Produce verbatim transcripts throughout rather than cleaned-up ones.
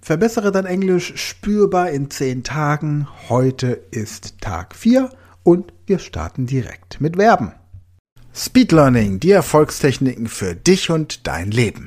Verbessere dein Englisch spürbar in zehn Tagen. Heute ist Tag vier und wir starten direkt mit Verben. Speed Learning, die Erfolgstechniken für dich und dein Leben.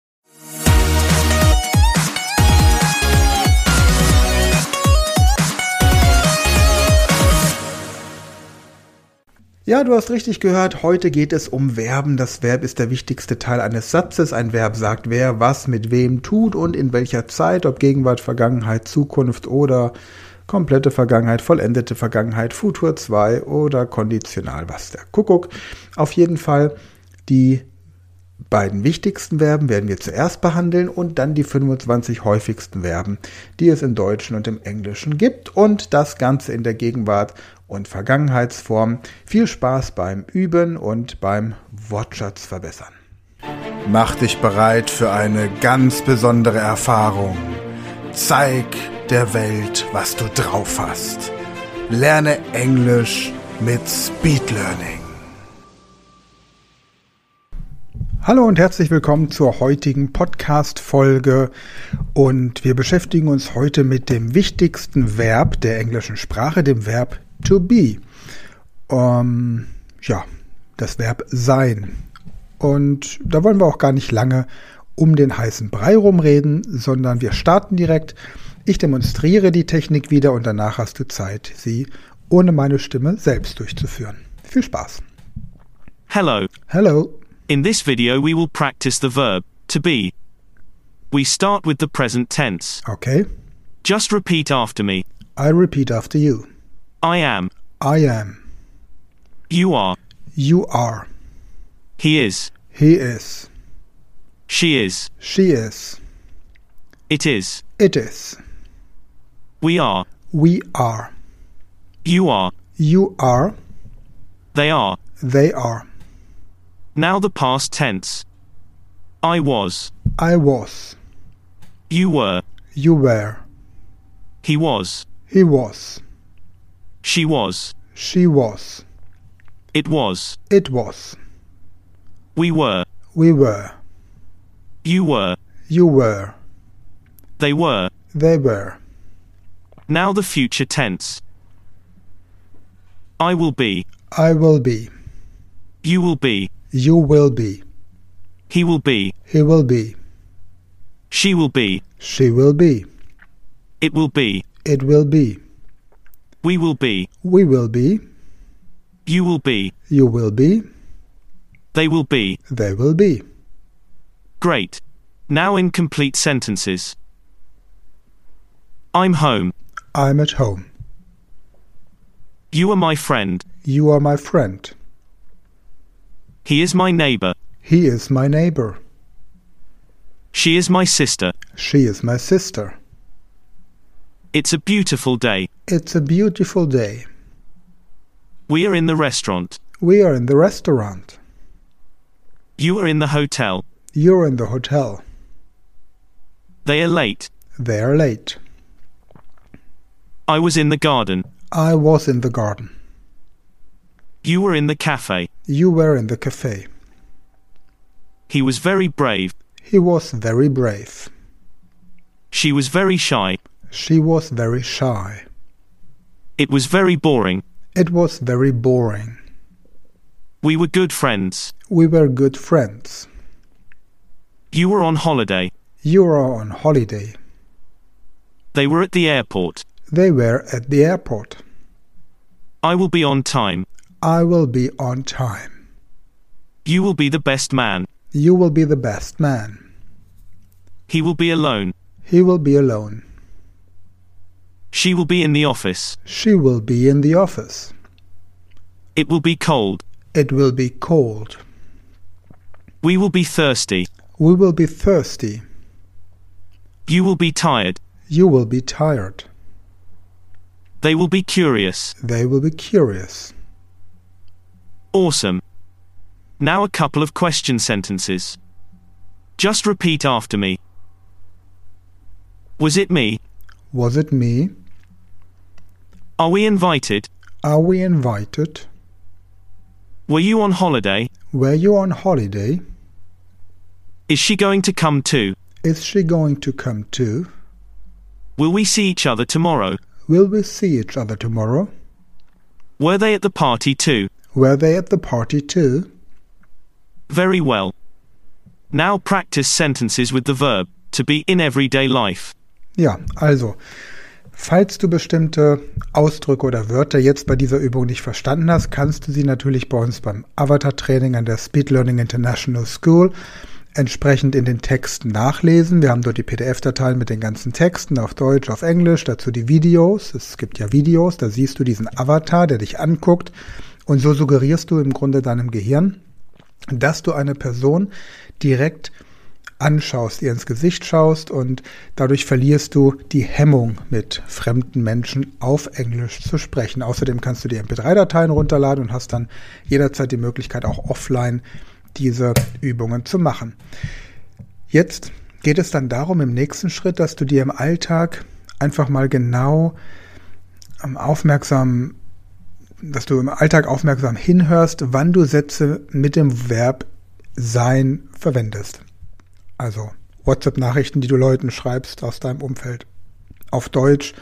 Ja, du hast richtig gehört, heute geht es um Verben. Das Verb ist der wichtigste Teil eines Satzes. Ein Verb sagt, wer was mit wem tut und in welcher Zeit, ob Gegenwart, Vergangenheit, Zukunft oder komplette Vergangenheit, vollendete Vergangenheit, Futur zwei oder konditional, was der Kuckuck. Auf jeden Fall die beiden wichtigsten Verben werden wir zuerst behandeln und dann die fünfundzwanzig häufigsten Verben, die es im Deutschen und im Englischen gibt und das Ganze in der Gegenwart und Vergangenheitsform. Viel Spaß beim Üben und beim Wortschatz verbessern. Mach dich bereit für eine ganz besondere Erfahrung. Zeig der Welt, was du drauf hast. Lerne Englisch mit Speed Learning. Hallo und herzlich willkommen zur heutigen Podcast-Folge und wir beschäftigen uns heute mit dem wichtigsten Verb der englischen Sprache, dem Verb to be. Ähm, ja, das Verb sein. Und da wollen wir auch gar nicht lange um den heißen Brei rumreden, sondern wir starten direkt. Ich demonstriere die Technik wieder und danach hast du Zeit, sie ohne meine Stimme selbst durchzuführen. Viel Spaß. Hello. Hello. In this video we will practice the verb, to be. We start with the present tense. Okay. Just repeat after me. I repeat after you. I am. I am. You are. You are. He is. He is. She is. She is. It is. It is. We are. We are. You are. You are. They are. They are. Now the past tense. I was. I was. You were. You were. He was. He was. She was. She was. It was. It was. We were. We were. You were. You were. They were. They were. Now the future tense. I will be. I will be. You will be. You will be. He will be. He will be. She will be. She will be. It will be. It will be. We will be. We will be. You will be. You will be. They will be. They will be. Great. Now in complete sentences. I'm home. I'm at home. You are my friend. You are my friend. He is my neighbor. He is my neighbor. She is my sister. She is my sister. It's a beautiful day. It's a beautiful day. We are in the restaurant. We are in the restaurant. You are in the hotel. You're in the hotel. They are late. They are late. I was in the garden. I was in the garden. You were in the cafe. You were in the cafe. He was very brave. He was very brave. She was very shy. She was very shy. It was very boring. It was very boring. We were good friends. We were good friends. You were on holiday. You were on holiday. They were at the airport. They were at the airport. I will be on time. I will be on time. You will be the best man. You will be the best man. He will be alone. He will be alone. She will be in the office. She will be in the office. It will be cold. It will be cold. We will be thirsty. We will be thirsty. You will be tired. You will be tired. They will be curious. They will be curious. Awesome. Now a couple of question sentences. Just repeat after me. Was it me? Was it me? Are we invited? Are we invited? Were you on holiday? Were you on holiday? Is she going to come too? Is she going to come too? Will we see each other tomorrow? Will we see each other tomorrow? Were they at the party too? Were they at the party too? Very well. Now practice sentences with the verb to be in everyday life. Ja, also, falls du bestimmte Ausdrücke oder Wörter jetzt bei dieser Übung nicht verstanden hast, kannst du sie natürlich bei uns beim Avatar-Training an der Speed Learning International School entsprechend in den Texten nachlesen. Wir haben dort die P D F-Dateien mit den ganzen Texten auf Deutsch, auf Englisch, dazu die Videos. Es gibt ja Videos, da siehst du diesen Avatar, der dich anguckt und so suggerierst du im Grunde deinem Gehirn, dass du eine Person direkt anschaust, ihr ins Gesicht schaust und dadurch verlierst du die Hemmung, mit fremden Menschen auf Englisch zu sprechen. Außerdem kannst du die M P drei Dateien runterladen und hast dann jederzeit die Möglichkeit, auch offline diese Übungen zu machen. Jetzt geht es dann darum, im nächsten Schritt, dass du dir im Alltag einfach mal genau aufmerksam, dass du im Alltag aufmerksam hinhörst, wann du Sätze mit dem Verb sein verwendest. Also WhatsApp-Nachrichten, die du Leuten schreibst aus deinem Umfeld. Auf Deutsch,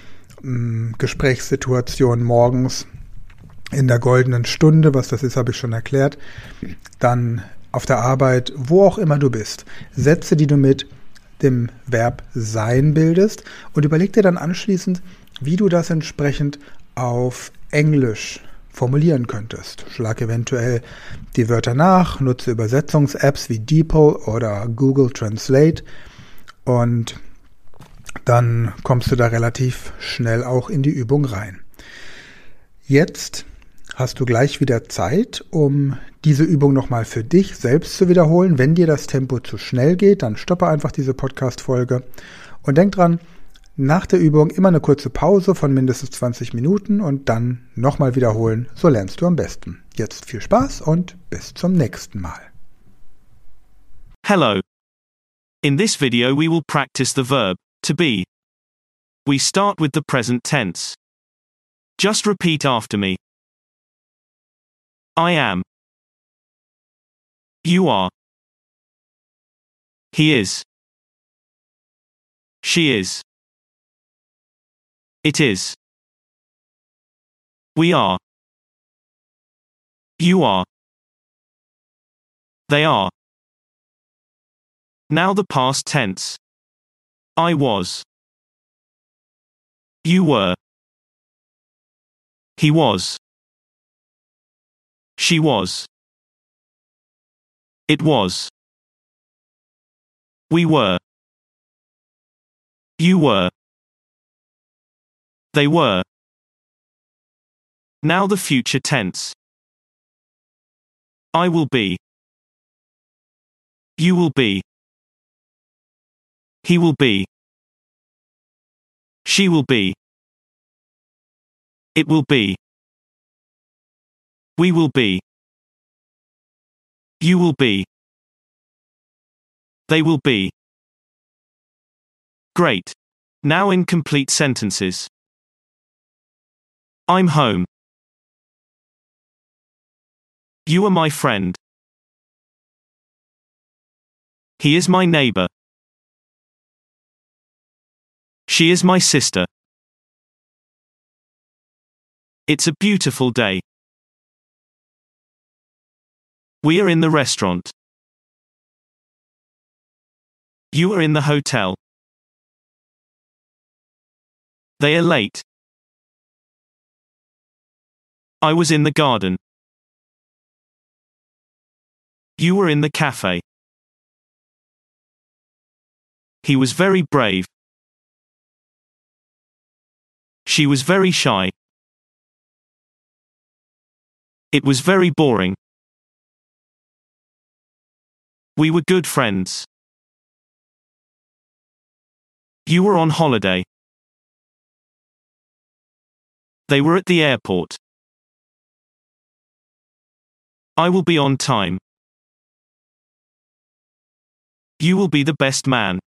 Gesprächssituationen morgens, in der goldenen Stunde, was das ist, habe ich schon erklärt. Dann auf der Arbeit, wo auch immer du bist. Sätze, die du mit dem Verb sein bildest und überleg dir dann anschließend, wie du das entsprechend auf Englisch formulieren könntest. Schlag eventuell die Wörter nach, nutze Übersetzungs-Apps wie DeepL oder Google Translate und dann kommst du da relativ schnell auch in die Übung rein. Jetzt hast du gleich wieder Zeit, um diese Übung nochmal für dich selbst zu wiederholen. Wenn dir das Tempo zu schnell geht, dann stoppe einfach diese Podcast-Folge und denk dran, nach der Übung immer eine kurze Pause von mindestens zwanzig Minuten und dann nochmal wiederholen, so lernst du am besten. Jetzt viel Spaß und bis zum nächsten Mal. Hello. In this video we will practice the verb to be. We start with the present tense. Just repeat after me. I am. You are. He is. She is. It is. We are. You are. They are. Now the past tense. I was. You were. He was. She was. It was. We were. You were. They were. Now the future tense. I will be. You will be. He will be. She will be. It will be. We will be. You will be. They will be. Great. Now in complete sentences. I'm home. You are my friend. He is my neighbor. She is my sister. It's a beautiful day. We are in the restaurant. You are in the hotel. They are late. I was in the garden. You were in the cafe. He was very brave. She was very shy. It was very boring. We were good friends. You were on holiday. They were at the airport. I will be on time. You will be the best man.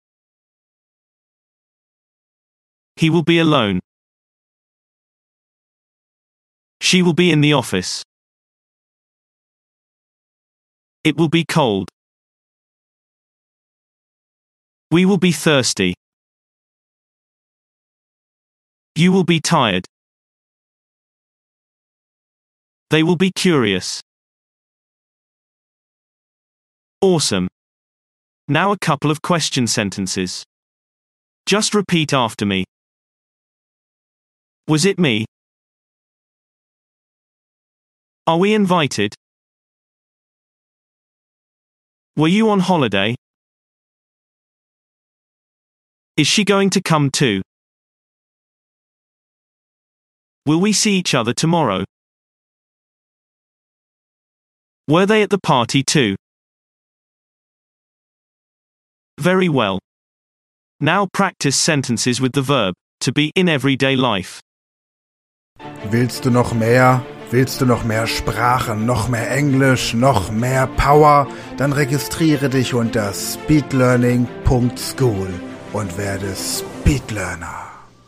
He will be alone. She will be in the office. It will be cold. We will be thirsty. You will be tired. They will be curious. Awesome. Now a couple of question sentences. Just repeat after me. Was it me? Are we invited? Were you on holiday? Is she going to come too? Will we see each other tomorrow? Were they at the party too? Very well. Now practice sentences with the verb to be in everyday life. Willst du noch mehr? Willst du noch mehr Sprachen, noch mehr Englisch, noch mehr Power? Dann registriere dich unter speedlearning punkt school und werde Speedlearner.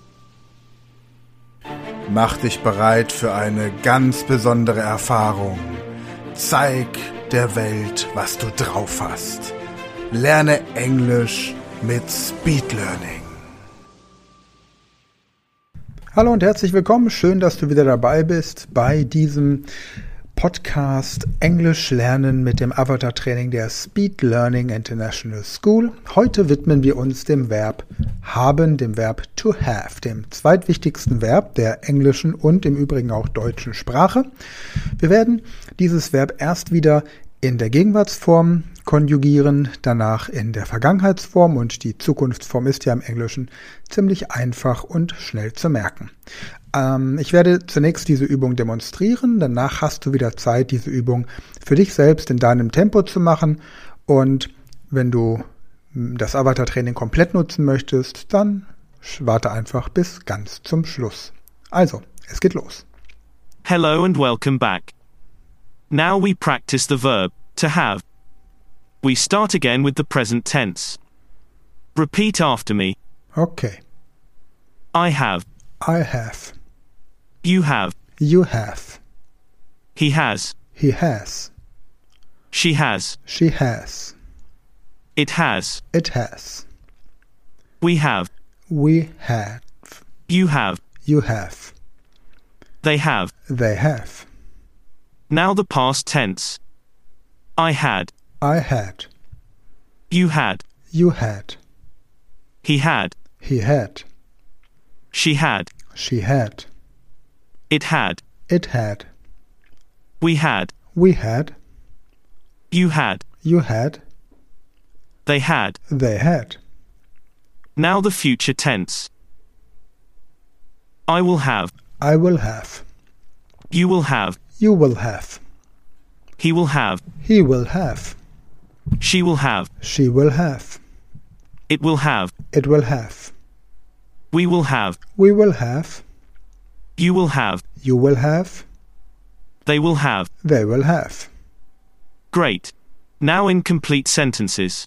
Mach dich bereit für eine ganz besondere Erfahrung. Zeig der Welt, was du drauf hast. Lerne Englisch mit Speedlearning. Hallo und herzlich willkommen. Schön, dass du wieder dabei bist bei diesem Podcast Englisch lernen mit dem Avatar-Training der Speed Learning International School. Heute widmen wir uns dem Verb haben, dem Verb to have, dem zweitwichtigsten Verb der englischen und im Übrigen auch deutschen Sprache. Wir werden dieses Verb erst wieder in der Gegenwartsform konjugieren, danach in der Vergangenheitsform und die Zukunftsform ist ja im Englischen ziemlich einfach und schnell zu merken. Ähm, ich werde zunächst diese Übung demonstrieren, danach hast du wieder Zeit, diese Übung für dich selbst in deinem Tempo zu machen und wenn du das Avatar-Training komplett nutzen möchtest, dann warte einfach bis ganz zum Schluss. Also, es geht los. Hello and welcome back. Now we practice the verb to have. We start again with the present tense. Repeat after me. Okay. I have. I have. You have. You have. He has. He has. She has. She has. It has. It has. We have. We have. You have. You have. They have. They have. Now the past tense. I had. I had. You had. You had. He had. He had. She had. She had. It had. It had. We had. We had. You had. You had. They had. They had. Now the future tense. I will have. I will have. You will have. You will have. He will have. He will have. She will have. She will have. It will have. It will have. We will have. We will have. You will have. You will have. They will have. They will have. Great. Now in complete sentences.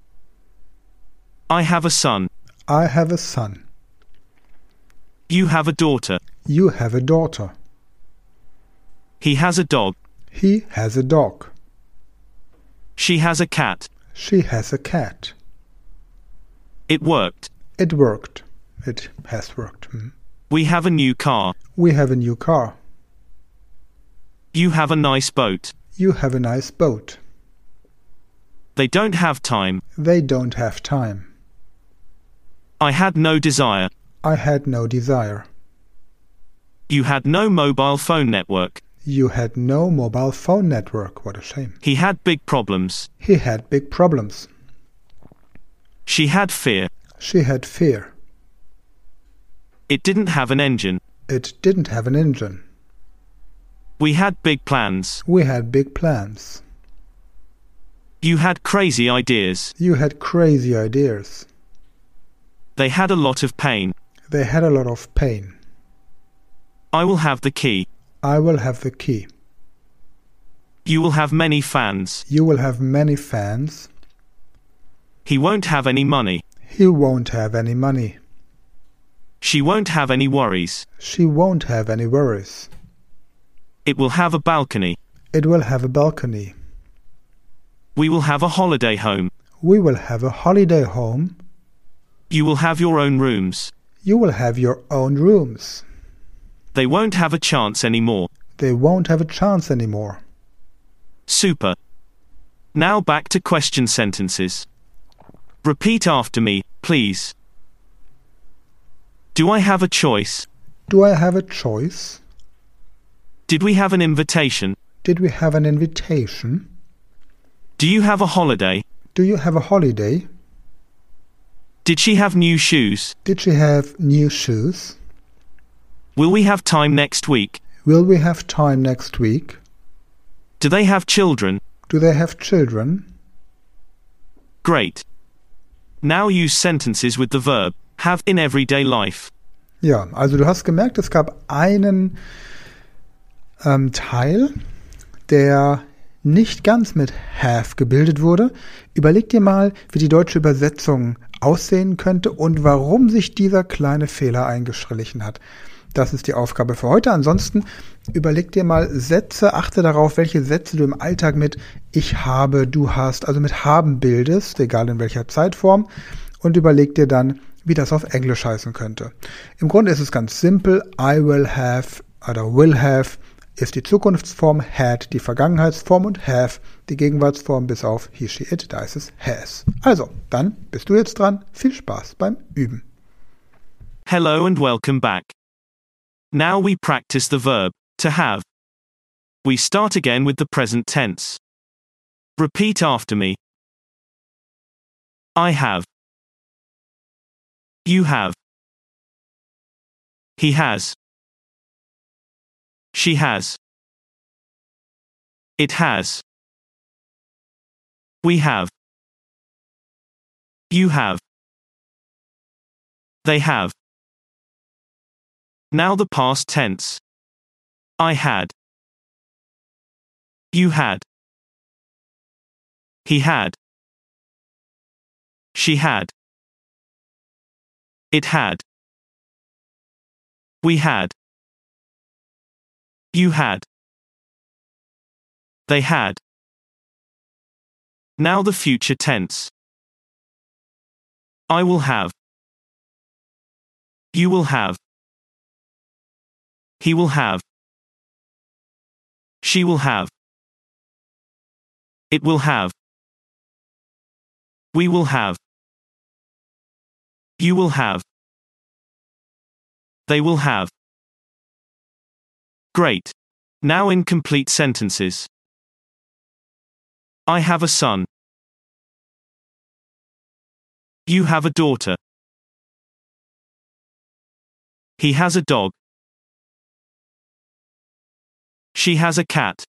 I have a son. I have a son. You have a daughter. You have a daughter. He has a dog. He has a dog. She has a cat. She has a cat. It worked. It worked. It has worked. Mm. We have a new car. We have a new car. You have a nice boat. You have a nice boat. They don't have time. They don't have time. I had no desire. I had no desire. You had no mobile phone network. You had no mobile phone network. What a shame. He had big problems. He had big problems. She had fear. She had fear. It didn't have an engine. It didn't have an engine. We had big plans. We had big plans. You had crazy ideas. You had crazy ideas. They had a lot of pain. They had a lot of pain. I will have the key. I will have the key. You will have many fans. You will have many fans. He won't have any money. He won't have any money. She won't have any worries. She won't have any worries. It will have a balcony. It will have a balcony. We will have a holiday home. We will have a holiday home. You will have your own rooms. You will have your own rooms. They won't have a chance anymore. They won't have a chance anymore. Super. Now back to question sentences. Repeat after me, please. Do I have a choice? Do I have a choice? Did we have an invitation? Did we have an invitation? Do you have a holiday? Do you have a holiday? Did she have new shoes? Did she have new shoes? Will we have time next week? Will we have time next week? Do they have children? Do they have children? Great. Now use sentences with the verb have in everyday life. Ja, also du hast gemerkt, es gab einen ähm, Teil, der nicht ganz mit have gebildet wurde. Überleg dir mal, wie die deutsche Übersetzung aussehen könnte und warum sich dieser kleine Fehler eingeschlichen hat. Das ist die Aufgabe für heute. Ansonsten überleg dir mal Sätze, achte darauf, welche Sätze du im Alltag mit ich habe, du hast, also mit haben bildest, egal in welcher Zeitform, und überleg dir dann, wie das auf Englisch heißen könnte. Im Grunde ist es ganz simpel. I will have oder will have ist die Zukunftsform, had die Vergangenheitsform und have die Gegenwartsform bis auf he, she, it, da ist es has. Also, dann bist du jetzt dran. Viel Spaß beim Üben. Hello and welcome back. Now we practice the verb to have. We start again with the present tense. Repeat after me. I have. You have. He has. She has. It has. We have. You have. They have. Now the past tense. I had. You had. He had. She had. It had. We had. You had. They had. Now the future tense. I will have. You will have. He will have. She will have. It will have. We will have. You will have. They will have. Great. Now in complete sentences. I have a son. You have a daughter. He has a dog. She has a cat.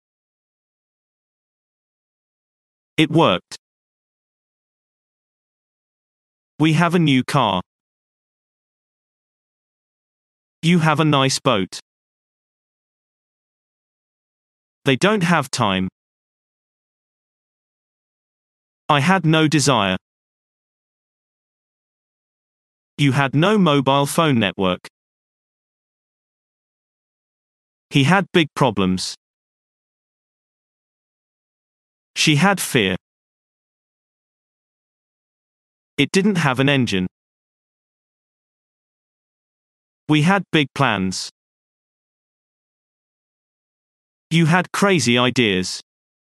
It worked. We have a new car. You have a nice boat. They don't have time. I had no desire. You had no mobile phone network. He had big problems. She had fear. It didn't have an engine. We had big plans. You had crazy ideas.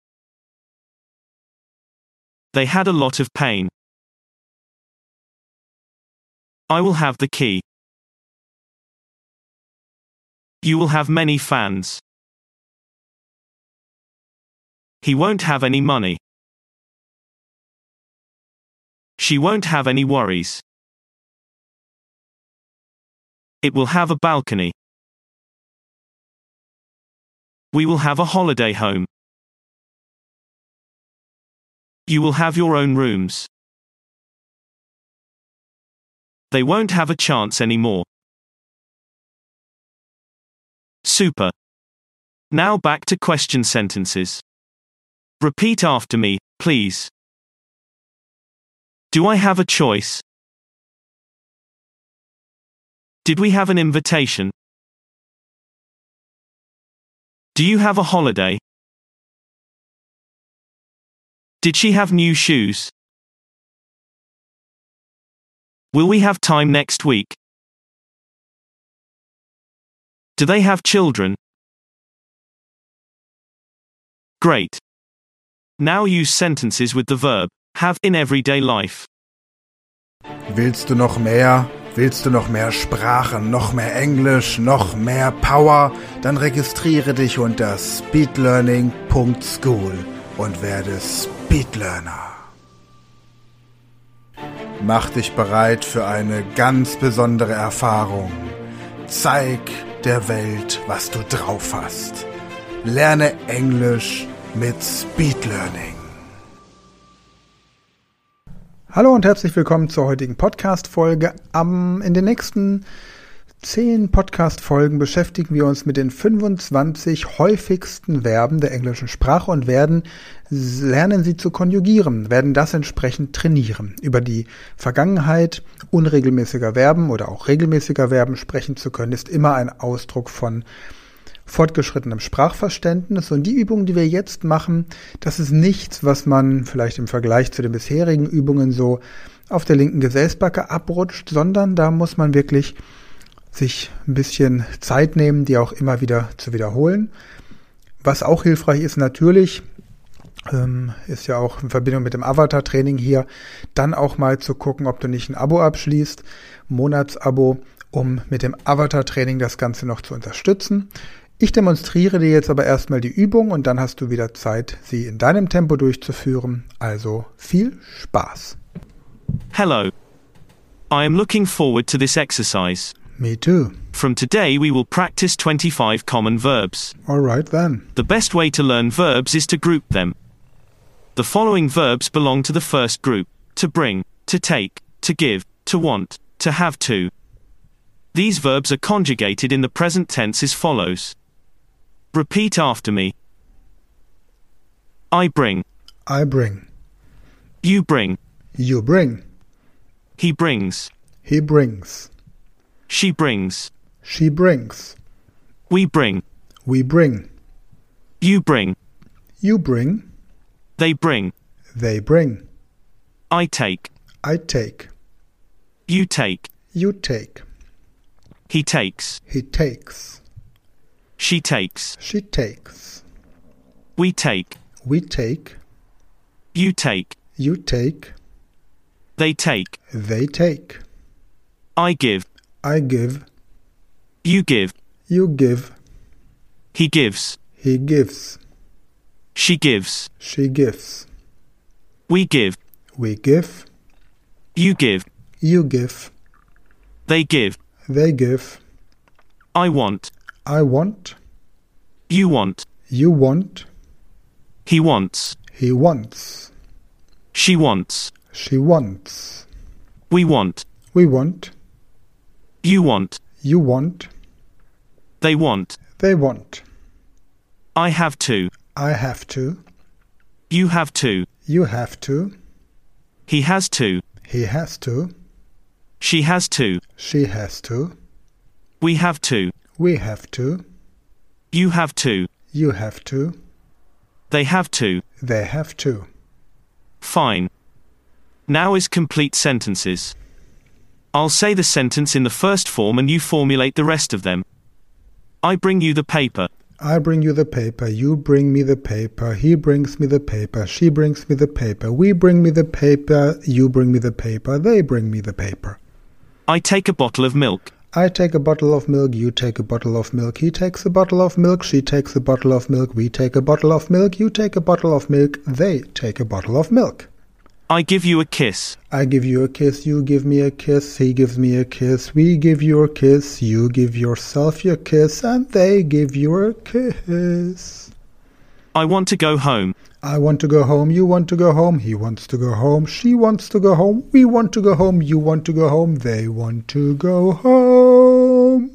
They had a lot of pain. I will have the key. You will have many fans. He won't have any money. She won't have any worries. It will have a balcony. We will have a holiday home. You will have your own rooms. They won't have a chance anymore. Super. Now back to question sentences. Repeat after me, please. Do I have a choice? Did we have an invitation? Do you have a holiday? Did she have new shoes? Will we have time next week? Do they have children? Great. Now use sentences with the verb have in everyday life. Willst du noch mehr? Willst du noch mehr Sprachen, noch mehr Englisch, noch mehr Power? Dann registriere dich unter speedlearning punkt school und werde Speedlearner. Mach dich bereit für eine ganz besondere Erfahrung. Zeig der Welt, was du drauf hast. Lerne Englisch mit Speedlearning. Hallo und herzlich willkommen zur heutigen Podcast-Folge. Um, in den nächsten zehn Podcast-Folgen beschäftigen wir uns mit den fünfundzwanzig häufigsten Verben der englischen Sprache und werden lernen, sie zu konjugieren, werden das entsprechend trainieren. Über die Vergangenheit unregelmäßiger Verben oder auch regelmäßiger Verben sprechen zu können, ist immer ein Ausdruck von fortgeschrittenem Sprachverständnis. Und die Übungen, die wir jetzt machen, das ist nichts, was man vielleicht im Vergleich zu den bisherigen Übungen so auf der linken Gesäßbacke abrutscht, sondern da muss man wirklich sich ein bisschen Zeit nehmen, die auch immer wieder zu wiederholen. Was auch hilfreich ist natürlich, ähm, ist ja auch in Verbindung mit dem Avatar-Training hier, dann auch mal zu gucken, ob du nicht ein Abo abschließt, ein Monatsabo, um mit dem Avatar-Training das Ganze noch zu unterstützen. Ich demonstriere dir jetzt aber erstmal die Übung und dann hast du wieder Zeit, sie in deinem Tempo durchzuführen. Also viel Spaß. Hello. I am looking forward to this exercise. Me too. From today we will practice twenty-five common verbs. All right then. The best way to learn verbs is to group them. The following verbs belong to the first group: to bring, to take, to give, to want, to have to. These verbs are conjugated in the present tense as follows. Repeat after me. I bring. I bring. You bring. You bring. He brings. He brings. She brings. She brings. We bring. We bring. You bring. You bring. They bring. They bring. I take. I take. You take. You take. He takes. He takes. She takes. She takes. We take. We take. You take. You take. They take. They take. I give. I give. You give. You give. He gives. He gives. She gives. She gives. We give. We give. You give. You give. They give. They give. I want. I want. You want. You want. He wants. He wants. She wants. She wants. We want. We want. You want. You want. They want. They want. I have to. I have to. You have to. You have to. He has to. He has to. She has to. She has to. We have to. We have to. You have to. You have to. They have to. They have to. Fine. Now is complete sentences. I'll say the sentence in the first form and you formulate the rest of them. I bring you the paper. I bring you the paper. You bring me the paper. He brings me the paper. She brings me the paper. We bring me the paper. You bring me the paper. They bring me the paper. I take a bottle of milk. I take a bottle of milk. You take a bottle of milk. He takes a bottle of milk. She takes a bottle of milk. We take a bottle of milk. You take a bottle of milk. They take a bottle of milk. I give you a kiss. I give you a kiss. You give me a kiss. He gives me a kiss. We give you a kiss. You give yourself your kiss. And they give you a kiss. I want to go home. I want to go home. You want to go home. He wants to go home. She wants to go home. We want to go home. You want to go home. They want to go home.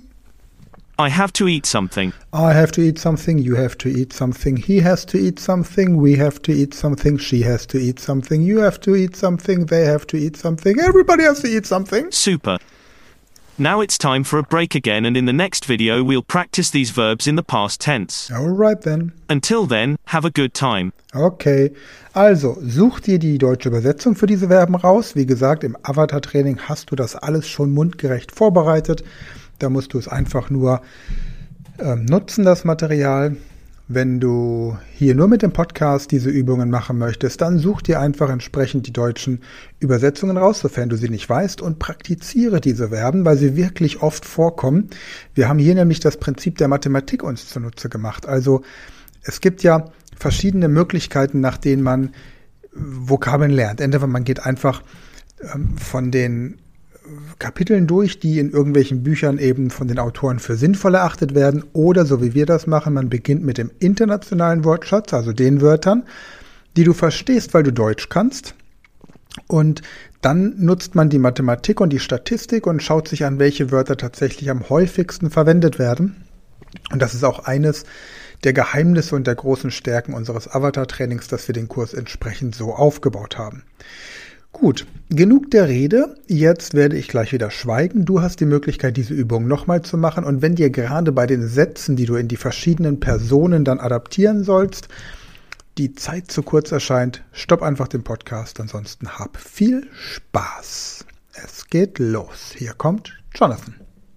I have to eat something. I have to eat something. You have to eat something. He has to eat something. We have to eat something. She has to eat something. You have to eat something. They have to eat something. Everybody has to eat something. Super. Now it's time for a break again, and in the next video we'll practice these verbs in the past tense. Alright then. Until then, have a good time. Okay, also such dir die deutsche Übersetzung für diese Verben raus. Wie gesagt, im Avatar-Training hast du das alles schon mundgerecht vorbereitet. Da musst du es einfach nur ähm, nutzen das Material. Wenn du hier nur mit dem Podcast diese Übungen machen möchtest, dann such dir einfach entsprechend die deutschen Übersetzungen raus, sofern du sie nicht weißt, und praktiziere diese Verben, weil sie wirklich oft vorkommen. Wir haben hier nämlich das Prinzip der Mathematik uns zunutze gemacht. Also es gibt ja verschiedene Möglichkeiten, nach denen man Vokabeln lernt. Entweder man geht einfach ähm, von den Kapiteln durch, die in irgendwelchen Büchern eben von den Autoren für sinnvoll erachtet werden, oder so wie wir das machen, man beginnt mit dem internationalen Wortschatz, also den Wörtern, die du verstehst, weil du Deutsch kannst, und dann nutzt man die Mathematik und die Statistik und schaut sich an, welche Wörter tatsächlich am häufigsten verwendet werden. Und das ist auch eines der Geheimnisse und der großen Stärken unseres Avatar-Trainings, dass wir den Kurs entsprechend so aufgebaut haben. Gut, genug der Rede. Jetzt werde ich gleich wieder schweigen. Du hast die Möglichkeit, diese Übung nochmal zu machen. Und wenn dir gerade bei den Sätzen, die du in die verschiedenen Personen dann adaptieren sollst, die Zeit zu kurz erscheint, stopp einfach den Podcast. Ansonsten hab viel Spaß. Es geht los. Hier kommt Jonathan.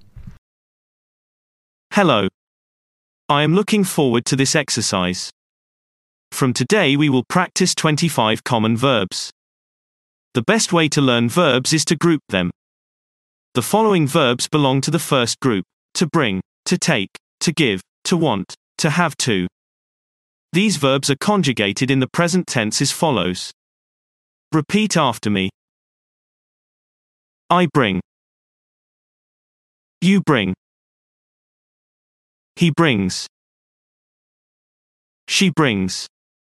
Hello. I am looking forward to this exercise. From today we will practice twenty-five common verbs. The best way to learn verbs is to group them. The following verbs belong to the first group: to bring, to take, to give, to want, to have to. These verbs are conjugated in the present tense as follows. Repeat after me. I bring. You bring. He brings. She brings.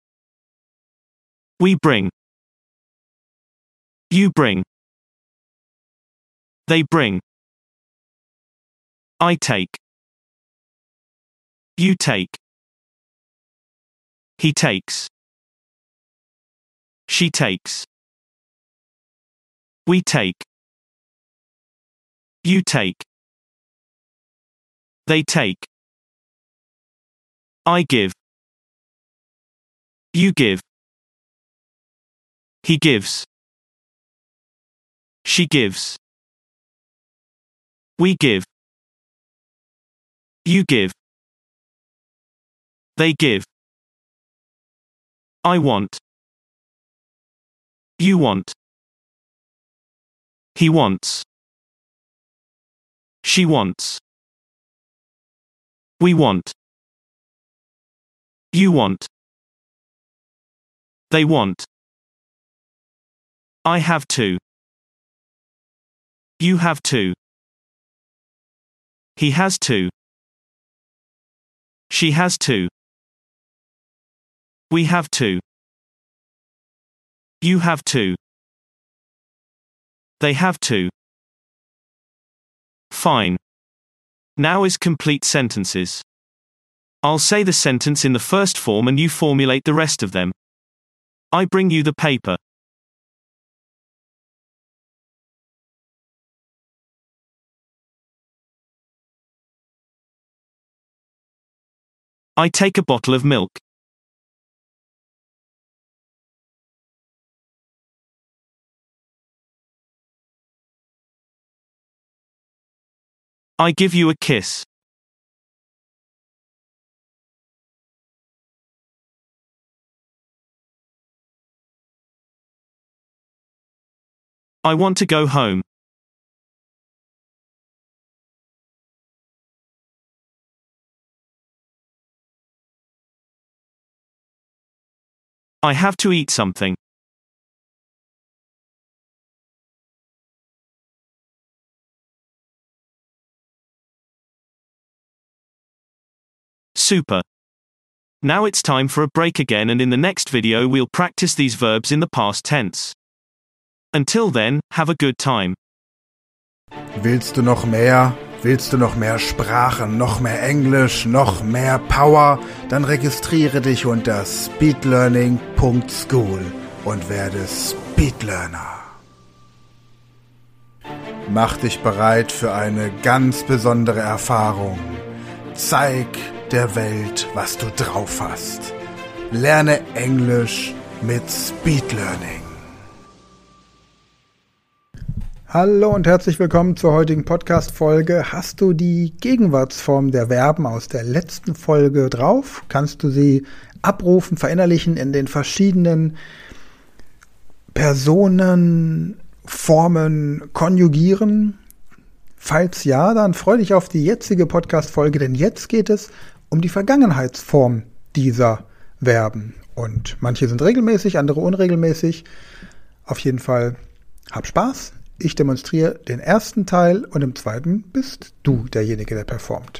We bring. You bring. They bring. I take. You take. He takes. She takes. We take. You take. They take. I give. You give. He gives. She gives. We give. You give. They give. I want. You want. He wants. She wants. We want. You want. They want. I have to. You have to. He has to. She has to. We have to. You have to. They have to. Fine. Now is complete sentences. I'll say the sentence in the first form and you formulate the rest of them. I bring you the paper. I take a bottle of milk. I give you a kiss. I want to go home. I have to eat something. Super. Now it's time for a break again, and in the next video we'll practice these verbs in the past tense. Until then, have a good time. Willst du noch mehr? Willst du noch mehr Sprachen, noch mehr Englisch, noch mehr Power? Dann registriere dich unter speedlearning punkt school und werde Speedlearner. Mach dich bereit für eine ganz besondere Erfahrung. Zeig der Welt, was du drauf hast. Lerne Englisch mit Speedlearning. Hallo und herzlich willkommen zur heutigen Podcast-Folge. Hast du die Gegenwartsform der Verben aus der letzten Folge drauf? Kannst du sie abrufen, verinnerlichen in den verschiedenen Personen, Formen, konjugieren? Falls ja, dann freu dich auf die jetzige Podcast-Folge, denn jetzt geht es um die Vergangenheitsform dieser Verben. Und manche sind regelmäßig, andere unregelmäßig. Auf jeden Fall hab Spaß. Ich demonstriere den ersten Teil und im zweiten bist du derjenige, der performt.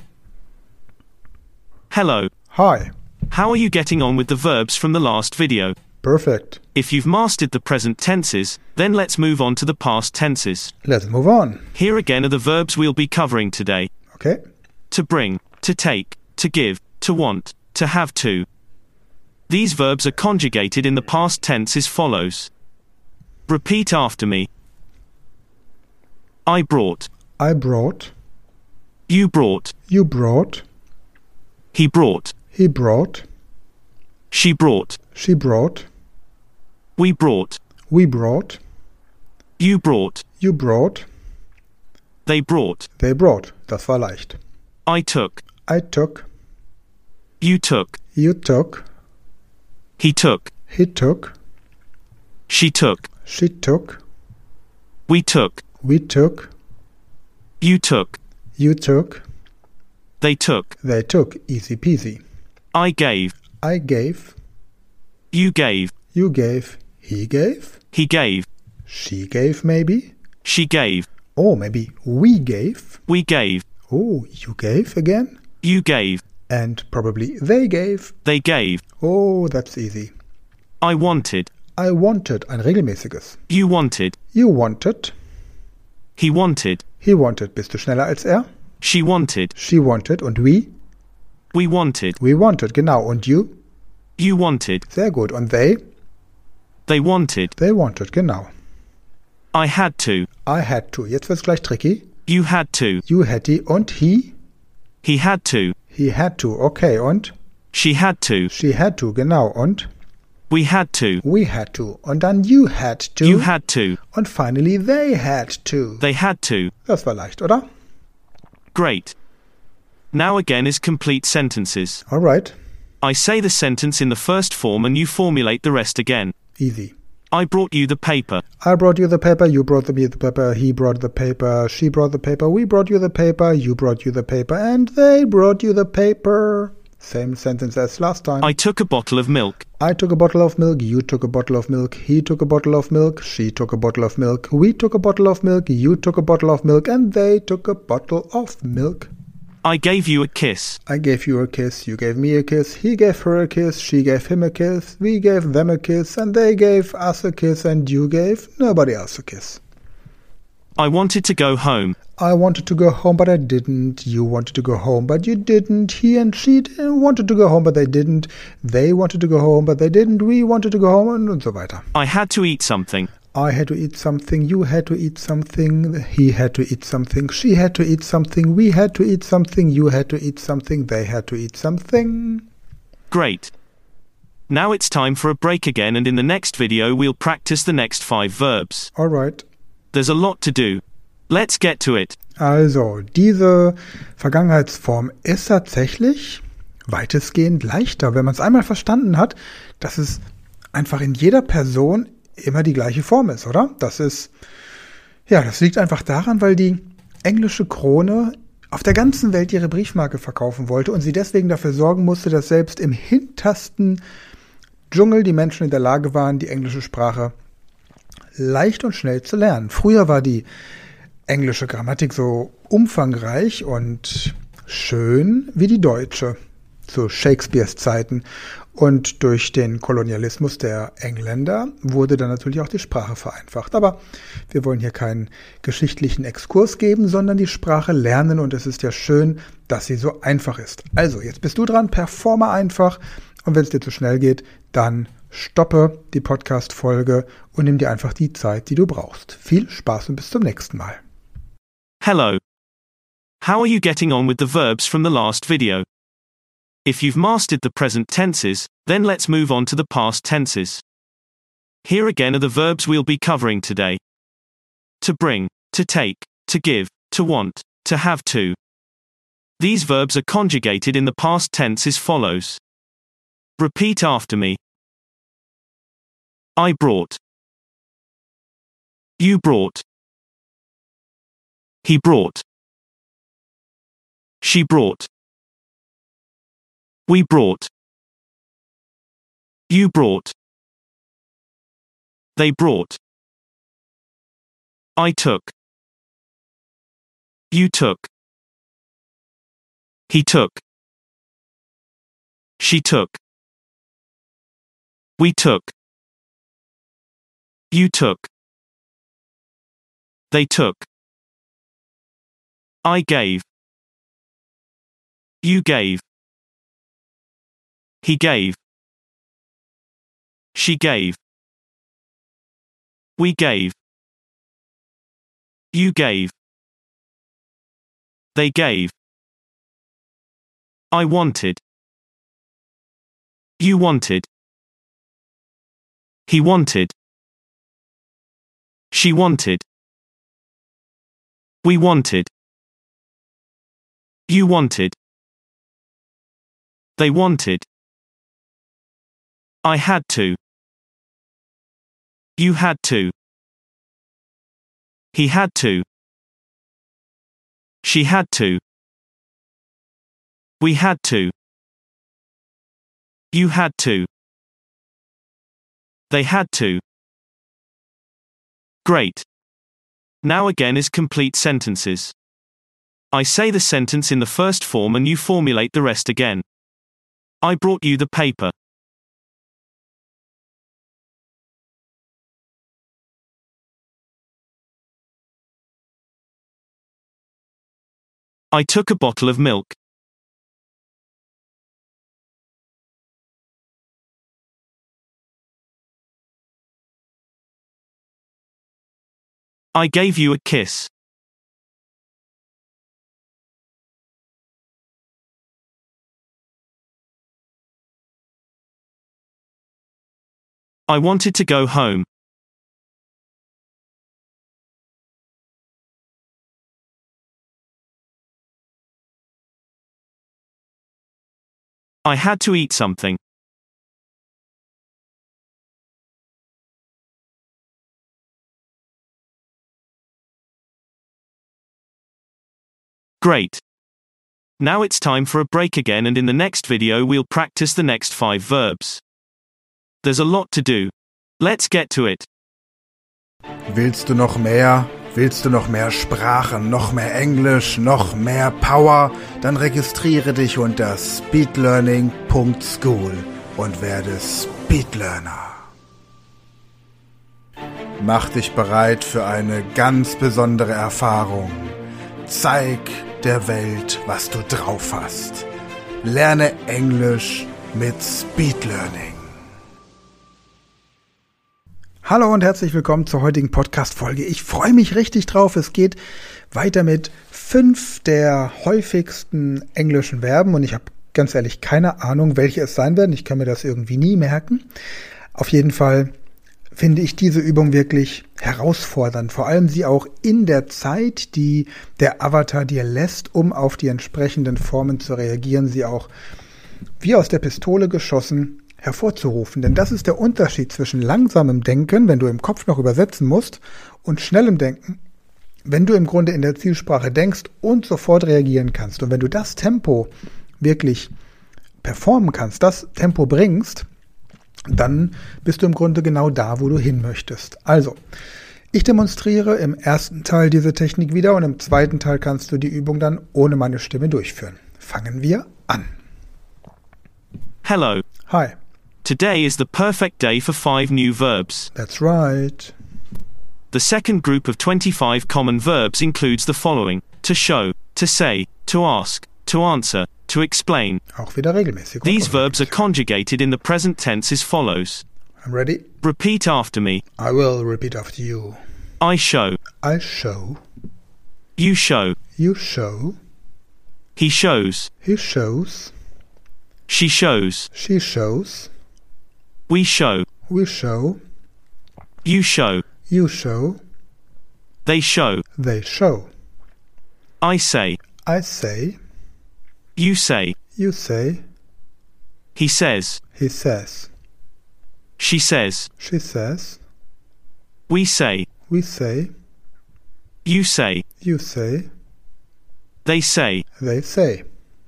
Hello. Hi. How are you getting on with the verbs from the last video? Perfect. If you've mastered the present tenses, then let's move on to the past tenses. Let's move on. Here again are the verbs we'll be covering today. Okay. To bring, to take, to give, to want, to have to. These verbs are conjugated in the past tense as follows. Repeat after me. I brought. I brought. You brought. You brought. He brought. He brought. She brought. She brought. We brought. We brought. You brought. You brought. They brought. They brought. Das war leicht. I took. I took. You took. You took. He took. He took. She took. She took. We took. We took. You took. You took. They took. They took. Easy peasy. I gave. I gave. You gave. You gave. He gave. He gave. She gave maybe. She gave. Oh, maybe we gave. We gave. Oh, you gave again. You gave. And probably they gave. They gave. Oh, that's easy. I wanted. I wanted. Ein regelmäßiges. You wanted. You wanted. He wanted. He wanted. Bist du schneller als er? She wanted. She wanted. Und we? We wanted. We wanted. Genau. Und you? You wanted. Sehr gut. Und they? They wanted. They wanted. Genau. I had to. I had to. Jetzt wird's gleich tricky. You had to. You had to. Und he? He had to. He had to. Okay. Und? She had to. She had to. Genau. Und? We had to. We had to. Und dann you had to. You had to. Und finally they had to. They had to. Das war leicht, oder? Great. Now again is complete sentences. All right. I say the sentence in the first form and you formulate the rest again. Easy. I brought you the paper. I brought you the paper, you brought me the paper, he brought the paper, she brought the paper, we brought you the paper, you brought you the paper, and they brought you the paper. Same sentence as last time. I took a bottle of milk. I took a bottle of milk, you took a bottle of milk, he took a bottle of milk, she took a bottle of milk, we took a bottle of milk, you took a bottle of milk, and they took a bottle of milk. I gave you a kiss. I gave you a kiss, you gave me a kiss, he gave her a kiss, she gave him a kiss, we gave them a kiss, and they gave us a kiss, and you gave nobody else a kiss. I wanted to go home. I wanted to go home, but I didn't. You wanted to go home, but you didn't. He and she wanted to go home, but they didn't. They wanted to go home, but they didn't. We wanted to go home, und so weiter. I had to eat something. I had to eat something, you had to eat something, he had to eat something, she had to eat something, we had to eat something, you had to eat something, they had to eat something. Great. Now it's time for a break again, and in the next video we'll practice the next five verbs. All right. There's a lot to do. Let's get to it. Also, diese Vergangenheitsform ist tatsächlich weitestgehend leichter, wenn man es einmal verstanden hat, dass es einfach in jeder Person immer die gleiche Form ist, oder? Das ist, ja, das liegt einfach daran, weil die englische Krone auf der ganzen Welt ihre Briefmarke verkaufen wollte und sie deswegen dafür sorgen musste, dass selbst im hintersten Dschungel die Menschen in der Lage waren, die englische Sprache leicht und schnell zu lernen. Früher war die englische Grammatik so umfangreich und schön wie die deutsche, zu Shakespeares Zeiten. Und durch den Kolonialismus der Engländer wurde dann natürlich auch die Sprache vereinfacht. Aber wir wollen hier keinen geschichtlichen Exkurs geben, sondern die Sprache lernen. Und es ist ja schön, dass sie so einfach ist. Also, jetzt bist du dran, performe einfach. Und wenn es dir zu schnell geht, dann stoppe die Podcast-Folge und nimm dir einfach die Zeit, die du brauchst. Viel Spaß und bis zum nächsten Mal. Hello. How are you getting on with the verbs from the last video? If you've mastered the present tenses, then let's move on to the past tenses. Here again are the verbs we'll be covering today. to bring, to take, to give, to want, to have to. These verbs are conjugated in the past tense as follows. Repeat after me. I brought. You brought. He brought. She brought. We brought. You brought. They brought. I took. You took. He took. She took. We took. You took. They took. I gave. You gave. He gave. She gave. We gave. You gave. They gave. I wanted. You wanted. He wanted. She wanted. We wanted. You wanted. They wanted. I had to. You had to. He had to. She had to. We had to. You had to. They had to. Great. Now again is complete sentences. I say the sentence in the first form and you formulate the rest again. I brought you the paper. I took a bottle of milk. I gave you a kiss. I wanted to go home. I had to eat something. Great. Now it's time for a break again, and in the next video we'll practice the next five verbs. There's a lot to do. Let's get to it. Willst du noch mehr? Willst du noch mehr Sprachen, noch mehr Englisch, noch mehr Power? Dann registriere dich unter speedlearning punkt school und werde Speedlearner. Mach dich bereit für eine ganz besondere Erfahrung. Zeig der Welt, was du drauf hast. Lerne Englisch mit Speedlearning. Hallo und herzlich willkommen zur heutigen Podcast-Folge. Ich freue mich richtig drauf. Es geht weiter mit fünf der häufigsten englischen Verben und ich habe ganz ehrlich keine Ahnung, welche es sein werden. Ich kann mir das irgendwie nie merken. Auf jeden Fall finde ich diese Übung wirklich herausfordernd. Vor allem sie auch in der Zeit, die der Avatar dir lässt, um auf die entsprechenden Formen zu reagieren, sie auch wie aus der Pistole geschossen hervorzurufen. Denn das ist der Unterschied zwischen langsamem Denken, wenn du im Kopf noch übersetzen musst, und schnellem Denken, wenn du im Grunde in der Zielsprache denkst und sofort reagieren kannst. Und wenn du das Tempo wirklich performen kannst, das Tempo bringst, dann bist du im Grunde genau da, wo du hin möchtest. Also, ich demonstriere im ersten Teil diese Technik wieder und im zweiten Teil kannst du die Übung dann ohne meine Stimme durchführen. Fangen wir an. Hello. Hi. Today is the perfect day for five new verbs. That's right. The second group of twenty-five common verbs includes the following: to show, to say, to ask, to answer, to explain. Auch wieder regelmäßig. These verbs are conjugated in the present tense as follows. I'm ready. Repeat after me. I will repeat after you. I show. I show. You show. You show. He shows. He shows. She shows. She shows. We show. We show. You show. You show. They show. They show. I say. I say. You say. You say. He says. He says. She says. She says. We say. We say. You say. You say. They say. They say.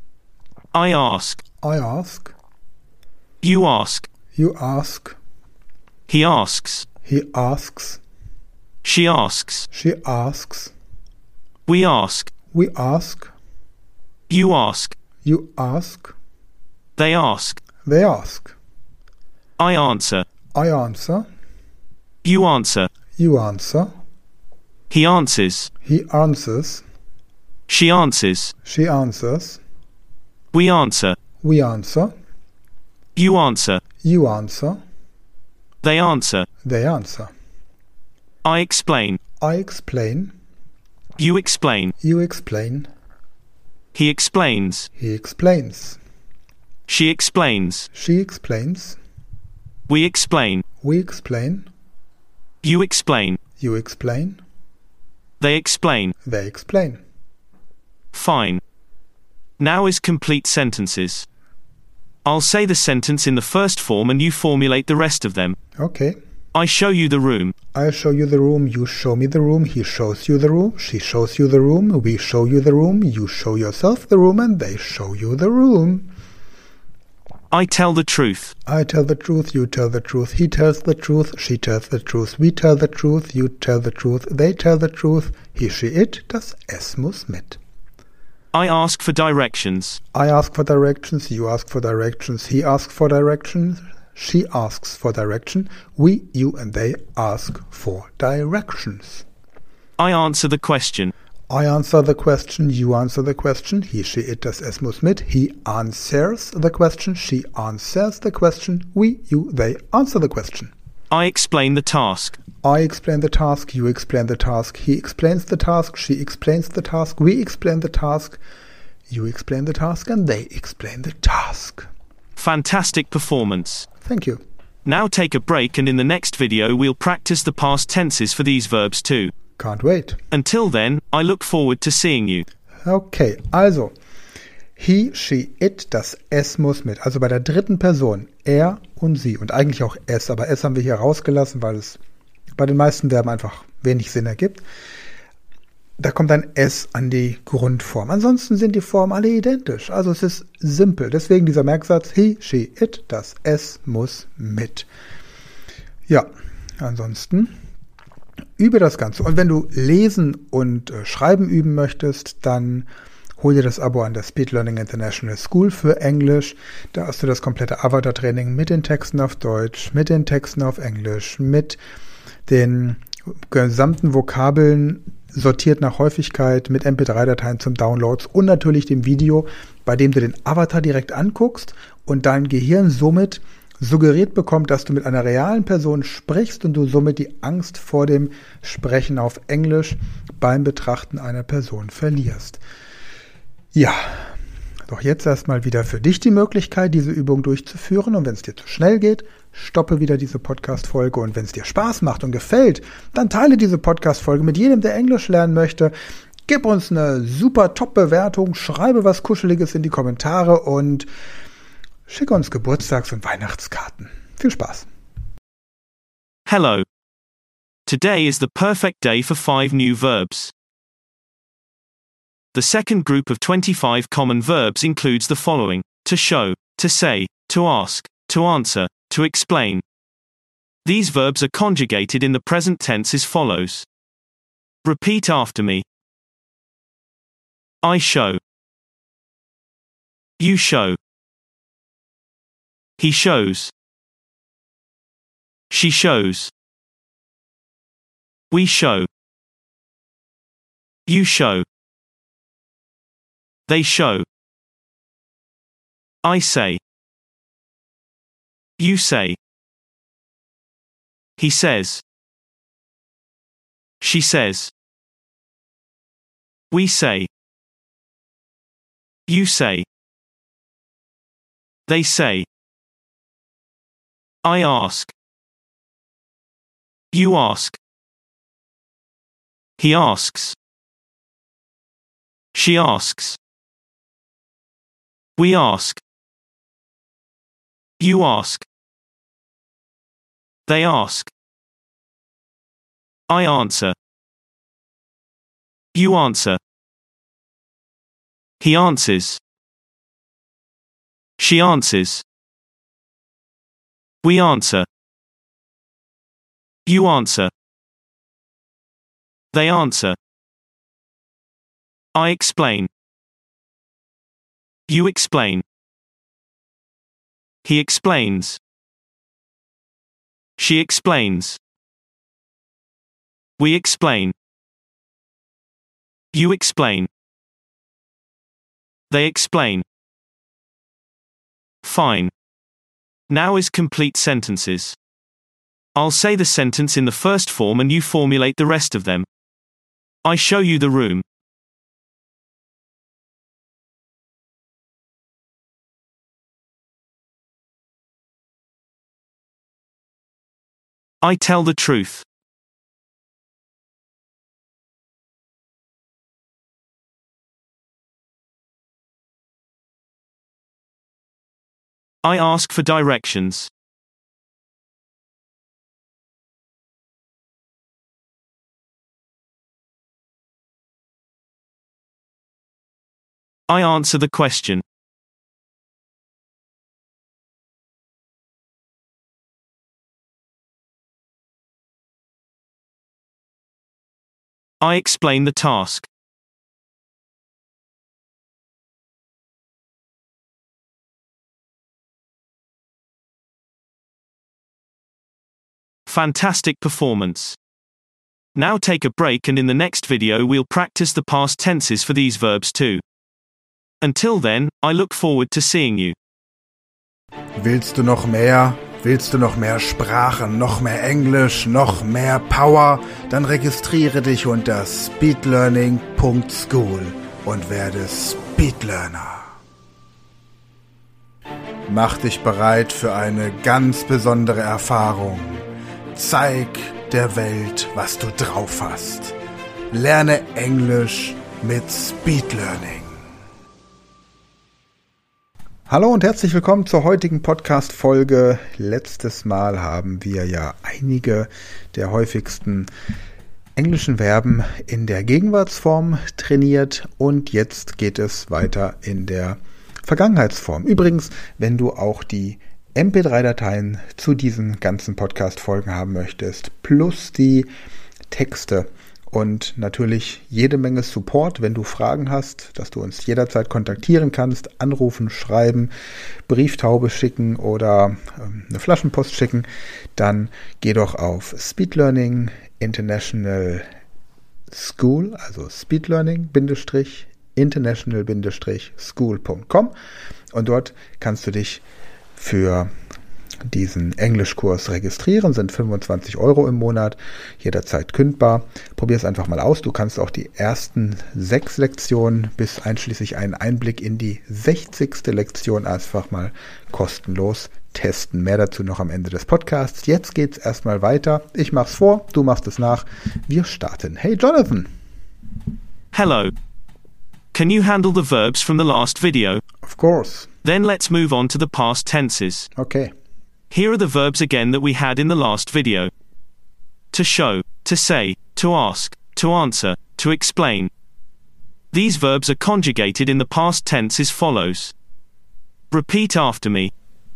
I ask. I ask. You ask. You ask. He asks. He asks. She asks. She asks. We ask. We ask. You ask. You ask. They ask. They ask. I answer. I answer. You answer. You answer. He answers. He answers. She answers. She answers. We answer. We answer. You answer. You answer. They answer. They answer. I explain. I explain. You explain. You explain. He explains. He explains. She explains. She explains. We explain. We explain. You explain. You explain. They explain. They explain. Fine. Now is complete sentences. I'll say the sentence in the first form and you formulate the rest of them. Okay. I show you the room. I show you the room, you show me the room, he shows you the room, she shows you the room, we show you the room, you show yourself the room, and they show you the room. I tell the truth. I tell the truth, you tell the truth, he tells the truth, she tells the truth, we tell the truth, you tell the truth, they tell the truth, he, she, it, das Es muss mit. I ask for directions. I ask for directions, you ask for directions, he asks for directions, she asks for direction, we, you, and they ask for directions. I answer the question. I answer the question, you answer the question, he, she, it, das Es muss mit, he answers the question, she answers the question, we, you, they answer the question. I explain the task. I explain the task, you explain the task, he explains the task, she explains the task, we explain the task, you explain the task, and they explain the task. Fantastic performance. Thank you. Now take a break and in the next video we'll practice the past tenses for these verbs too. Can't wait. Until then, I look forward to seeing you. Okay, also, he, she, it, das Es muss mit. Also bei der dritten Person, er und sie. Und eigentlich auch es, aber es haben wir hier rausgelassen, weil es bei den meisten Verben einfach wenig Sinn ergibt. Da kommt ein S an die Grundform. Ansonsten sind die Formen alle identisch. Also es ist simpel. Deswegen dieser Merksatz, he, she, it, das Es muss mit. Ja, ansonsten übe das Ganze. Und wenn du lesen und äh, schreiben üben möchtest, dann hol dir das Abo an der Speed Learning International School für Englisch. Da hast du das komplette Avatar-Training mit den Texten auf Deutsch, mit den Texten auf Englisch, mit den gesamten Vokabeln sortiert nach Häufigkeit, mit M P drei Dateien zum Downloads und natürlich dem Video, bei dem du den Avatar direkt anguckst und dein Gehirn somit suggeriert bekommt, dass du mit einer realen Person sprichst und du somit die Angst vor dem Sprechen auf Englisch beim Betrachten einer Person verlierst. Ja, doch jetzt erstmal wieder für dich die Möglichkeit, diese Übung durchzuführen. Und wenn es dir zu schnell geht, stoppe wieder diese Podcast-Folge. Und wenn es dir Spaß macht und gefällt, dann teile diese Podcast-Folge mit jedem, der Englisch lernen möchte. Gib uns eine super Top-Bewertung, schreibe was Kuscheliges in die Kommentare und schicke uns Geburtstags- und Weihnachtskarten. Viel Spaß. Hello. Today is the perfect day for five new verbs. The second group of twenty-five common verbs includes the following: to show, to say, to ask, to answer, to explain. These verbs are conjugated in the present tense as follows. Repeat after me. I show. You show. He shows. She shows. We show. You show. They show. I say. You say. He says. She says. We say. You say. They say. I ask. You ask. He asks. She asks. We ask. You ask. They ask. I answer. You answer. He answers. She answers. We answer. You answer. They answer. I explain. You explain. He explains. She explains. We explain. You explain. They explain. Fine. Now is complete sentences. I'll say the sentence in the first form and you formulate the rest of them. I show you the room. I tell the truth. I ask for directions. I answer the question. I explain the task. Fantastic performance. Now take a break and in the next video we'll practice the past tenses for these verbs too. Until then, I look forward to seeing you. Willst du noch mehr? Willst du noch mehr Sprachen, noch mehr Englisch, noch mehr Power? Dann registriere dich unter speedlearning punkt school und werde Speedlearner. Mach dich bereit für eine ganz besondere Erfahrung. Zeig der Welt, was du drauf hast. Lerne Englisch mit Speedlearning. Hallo und herzlich willkommen zur heutigen Podcast-Folge. Letztes Mal haben wir ja einige der häufigsten englischen Verben in der Gegenwartsform trainiert und jetzt geht es weiter in der Vergangenheitsform. Übrigens, wenn du auch die M P drei Dateien zu diesen ganzen Podcast-Folgen haben möchtest, plus die Texte und natürlich jede Menge Support, wenn du Fragen hast, dass du uns jederzeit kontaktieren kannst, anrufen, schreiben, Brieftaube schicken oder ähm, eine Flaschenpost schicken, dann geh doch auf Speedlearning International School, also speedlearning-international-school punkt com und dort kannst du dich für diesen Englischkurs registrieren, sind fünfundzwanzig Euro im Monat, jederzeit kündbar. Probier es einfach mal aus. Du kannst auch die ersten sechs Lektionen bis einschließlich einen Einblick in die sechzigste Lektion einfach mal kostenlos testen. Mehr dazu noch am Ende des Podcasts. Jetzt geht's erstmal weiter. Ich mach's vor, du machst es nach. Wir starten. Hey Jonathan. Hello. Can you handle the verbs from the last video? Of course. Then let's move on to the past tenses. Okay. Here are the verbs again that we had in the last video. To show, to say, to ask, to answer, to explain. These verbs are conjugated in the past tense as follows. Repeat after me.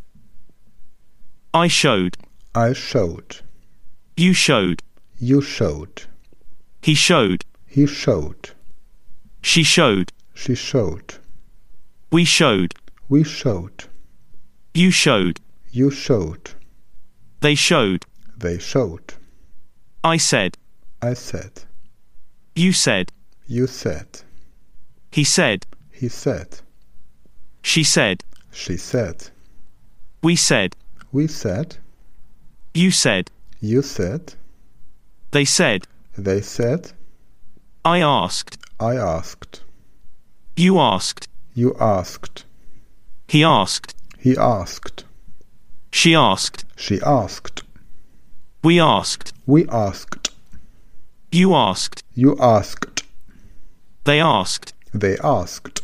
I showed. I showed. You showed. You showed. He showed. He showed. She showed. She showed. We showed. We showed. You showed. You showed. They showed. They showed. I said. I said. You said. You said. He said. He said. She said. She said. We said. We said. You said. You said. They said. They said. I asked. I asked. You asked. You asked. He asked. He asked. She asked. She asked. We asked. We asked. You asked. You asked. They asked. They asked.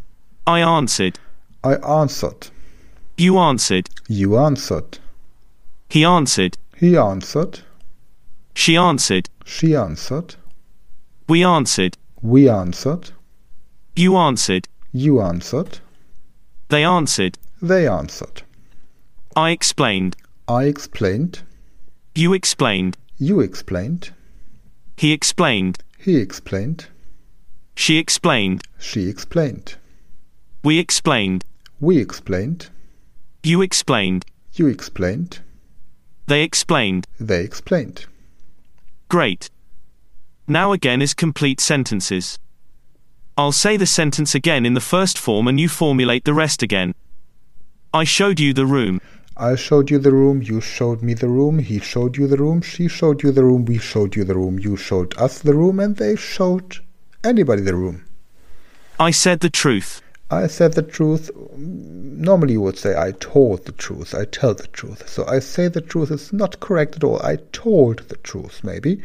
I answered. I answered. You answered. You answered. He answered. He answered. She answered. She answered. We answered. We answered. You answered. You answered. They answered. They answered. I explained. I explained. You explained. You explained. He explained. He explained. She explained. She explained. We explained. We explained. You explained. You explained. They explained. They explained. Great. Now again is complete sentences. I'll say the sentence again in the first form and you formulate the rest again. I showed you the room. I showed you the room, you showed me the room, he showed you the room, she showed you the room, we showed you the room, you showed us the room, and they showed anybody the room. I said the truth. I said the truth. Normally you would say I told the truth, I tell the truth. So I say the truth is not correct at all. I told the truth, maybe.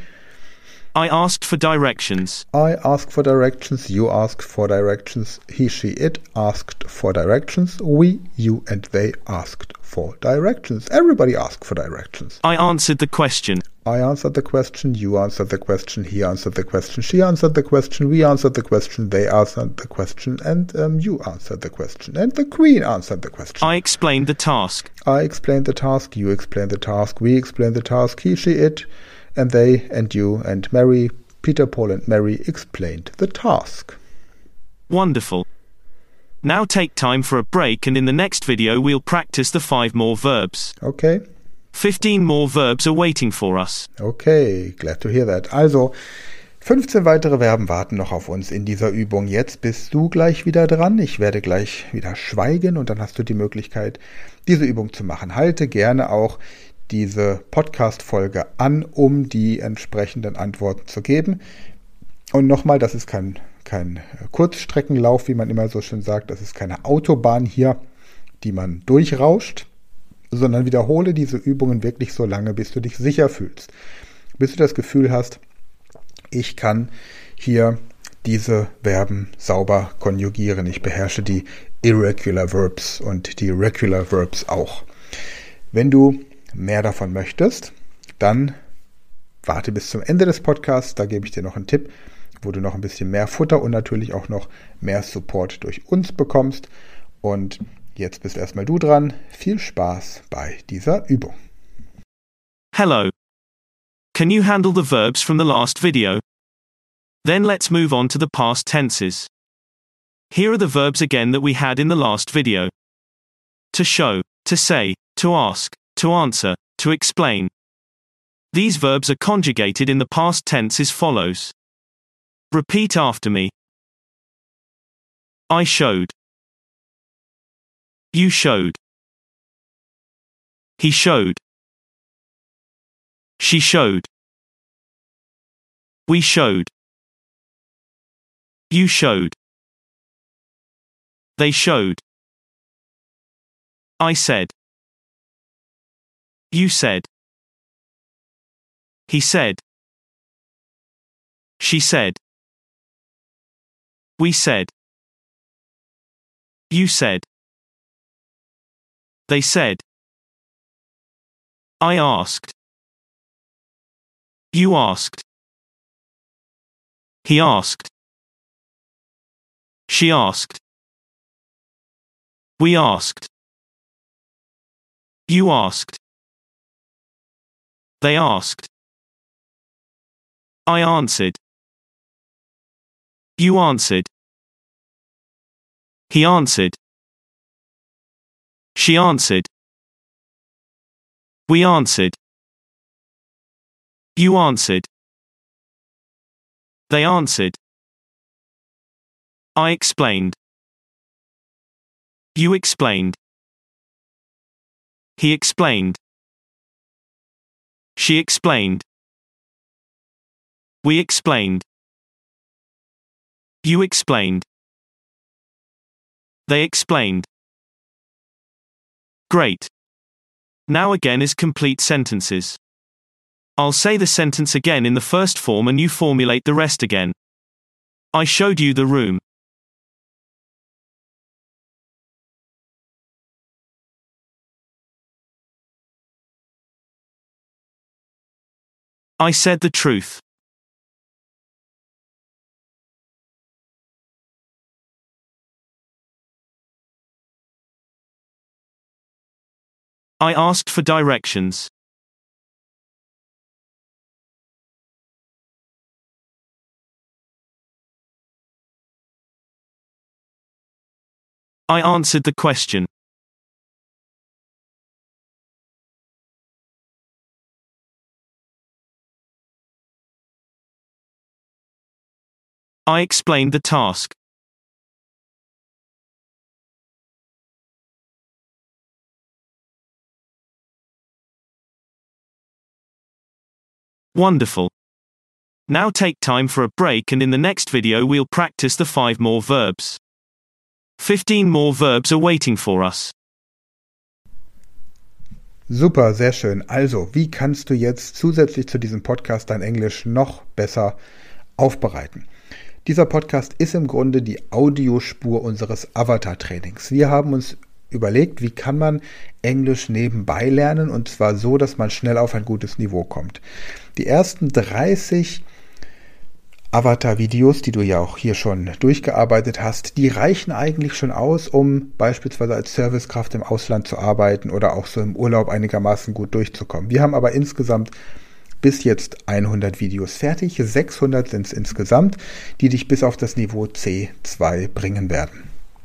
I asked for directions. I asked for directions, you asked for directions, he, she, it asked for directions, we, you, and they asked for directions. Everybody asked for directions. I answered the question. I answered the question, you answered the question, he answered the question, she answered the question, we answered the question, they answered the question, and um, you answered the question, and the Queen answered the question. I explained the task. I explained the task, you explained the task, we explained the task, he, she, it, and they, and you, and Mary, Peter, Paul, and Mary explained the task. Wonderful. Now take time for a break, and in the next video we'll practice the five more verbs. Okay. Fifteen more verbs are waiting for us. Okay, glad to hear that. Also, fünfzehn weitere Verben warten noch auf uns in dieser Übung. Jetzt bist du gleich wieder dran. Ich werde gleich wieder schweigen und dann hast du die Möglichkeit, diese Übung zu machen. Halte gerne auch diese Podcast-Folge an, um die entsprechenden Antworten zu geben. Und nochmal, das ist kein, kein Kurzstreckenlauf, wie man immer so schön sagt. Das ist keine Autobahn hier, die man durchrauscht, sondern wiederhole diese Übungen wirklich so lange, bis du dich sicher fühlst. Bis du das Gefühl hast, ich kann hier diese Verben sauber konjugieren. Ich beherrsche die Irregular Verbs und die Regular Verbs auch. Wenn du mehr davon möchtest, dann warte bis zum Ende des Podcasts. Da gebe ich dir noch einen Tipp, wo du noch ein bisschen mehr Futter und natürlich auch noch mehr Support durch uns bekommst. Und jetzt bist erstmal du dran. Viel Spaß bei dieser Übung. Hello. Can you handle the verbs from the last video? Then let's move on to the past tenses. Here are the verbs again that we had in the last video. To show, to say, to ask, to answer, to explain. These verbs are conjugated in the past tense as follows. Repeat after me. I showed. You showed. He showed. She showed. We showed. You showed. They showed. I said. You said. He said. She said. We said. You said. They said. I asked. You asked. He asked. She asked. We asked. You asked. They asked. I answered. You answered. He answered. She answered. We answered. You answered. They answered. I explained. You explained. He explained. She explained. We explained. You explained. They explained. Great. Now again is complete sentences. I'll say the sentence again in the first form and you formulate the rest again. I showed you the room. I said the truth. I asked for directions. I answered the question. I explained the task. Wonderful. Now take time for a break, and in the next video we'll practice the five more verbs. fifteen more verbs are waiting for us. Super, sehr schön. Also, wie kannst du jetzt zusätzlich zu diesem Podcast dein Englisch noch besser aufbereiten? Dieser Podcast ist im Grunde die Audiospur unseres Avatar-Trainings. Wir haben uns überlegt, wie kann man Englisch nebenbei lernen, und zwar so, dass man schnell auf ein gutes Niveau kommt. Die ersten dreißig Avatar-Videos, die du ja auch hier schon durchgearbeitet hast, die reichen eigentlich schon aus, um beispielsweise als Servicekraft im Ausland zu arbeiten oder auch so im Urlaub einigermaßen gut durchzukommen. Wir haben aber insgesamt bis jetzt hundert Videos fertig, sechshundert sind es insgesamt, die dich bis auf das Niveau C zwei bringen werden.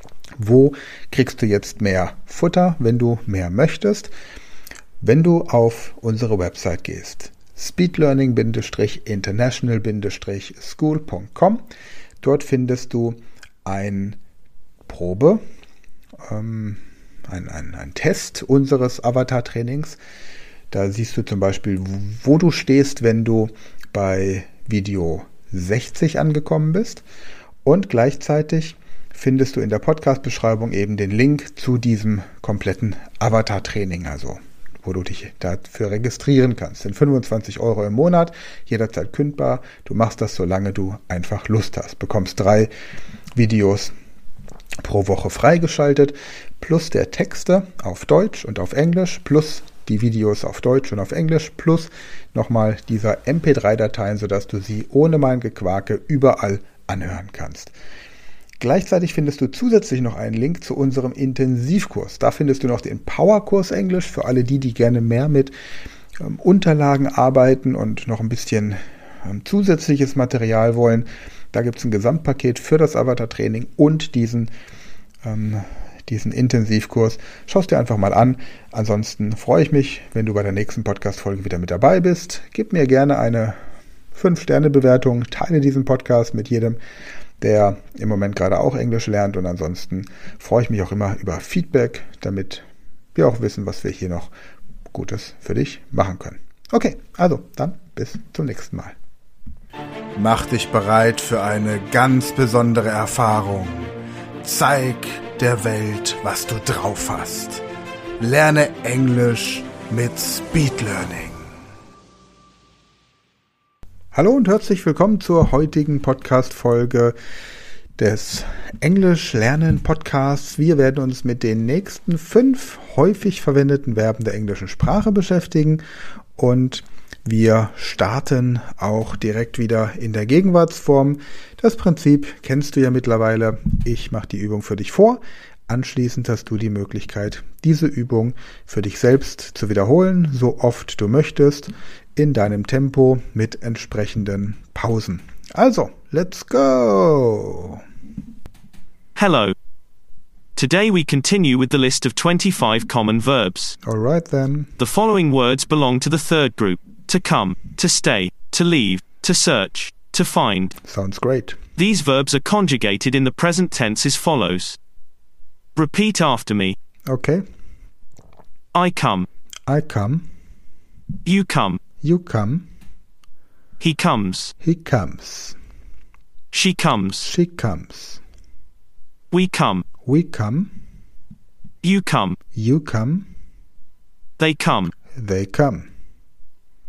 Wo kriegst du jetzt mehr Futter, wenn du mehr möchtest? Wenn du auf unsere Website gehst, speedlearning international school punkt com. Dort findest du ein Probe, ähm, ein, ein, ein Test unseres Avatar-Trainings. Da siehst du zum Beispiel, wo du stehst, wenn du bei Video sechzig angekommen bist. Und gleichzeitig findest du in der Podcast-Beschreibung eben den Link zu diesem kompletten Avatar-Training, also wo du dich dafür registrieren kannst. Das sind fünfundzwanzig Euro im Monat, jederzeit kündbar. Du machst das, solange du einfach Lust hast. Bekommst drei Videos pro Woche freigeschaltet, plus der Texte auf Deutsch und auf Englisch, plus die Videos auf Deutsch und auf Englisch, plus nochmal dieser M P drei Dateien, sodass du sie ohne mein Gequake überall anhören kannst. Gleichzeitig findest du zusätzlich noch einen Link zu unserem Intensivkurs. Da findest du noch den Powerkurs Englisch für alle die, die gerne mehr mit ähm, Unterlagen arbeiten und noch ein bisschen ähm, zusätzliches Material wollen. Da gibt es ein Gesamtpaket für das Avatar-Training und diesen, ähm, diesen Intensivkurs. Schau es dir einfach mal an. Ansonsten freue ich mich, wenn du bei der nächsten Podcast-Folge wieder mit dabei bist. Gib mir gerne eine fünf Sterne Bewertung, teile diesen Podcast mit jedem, der im Moment gerade auch Englisch lernt, und ansonsten freue ich mich auch immer über Feedback, damit wir auch wissen, was wir hier noch Gutes für dich machen können. Okay, also dann bis zum nächsten Mal. Mach dich bereit für eine ganz besondere Erfahrung. Zeig der Welt, was du drauf hast. Lerne Englisch mit Speed Learning. Hallo und herzlich willkommen zur heutigen Podcast-Folge des Englisch-Lernen-Podcasts. Wir werden uns mit den nächsten fünf häufig verwendeten Verben der englischen Sprache beschäftigen, und wir starten auch direkt wieder in der Gegenwartsform. Das Prinzip kennst du ja mittlerweile. Ich mache die Übung für dich vor. Anschließend hast du die Möglichkeit, diese Übung für dich selbst zu wiederholen, so oft du möchtest, in deinem Tempo mit entsprechenden Pausen. Also, let's go! Hello. Today we continue with the list of twenty-five common verbs. All right then. The following words belong to the third group: to come, to stay, to leave, to search, to find. Sounds great. These verbs are conjugated in the present tense as follows. Repeat after me. Okay. I come. I come. You come. You come. He comes. He comes. She comes. She comes. We come. We come. You come. You come. They come. They come.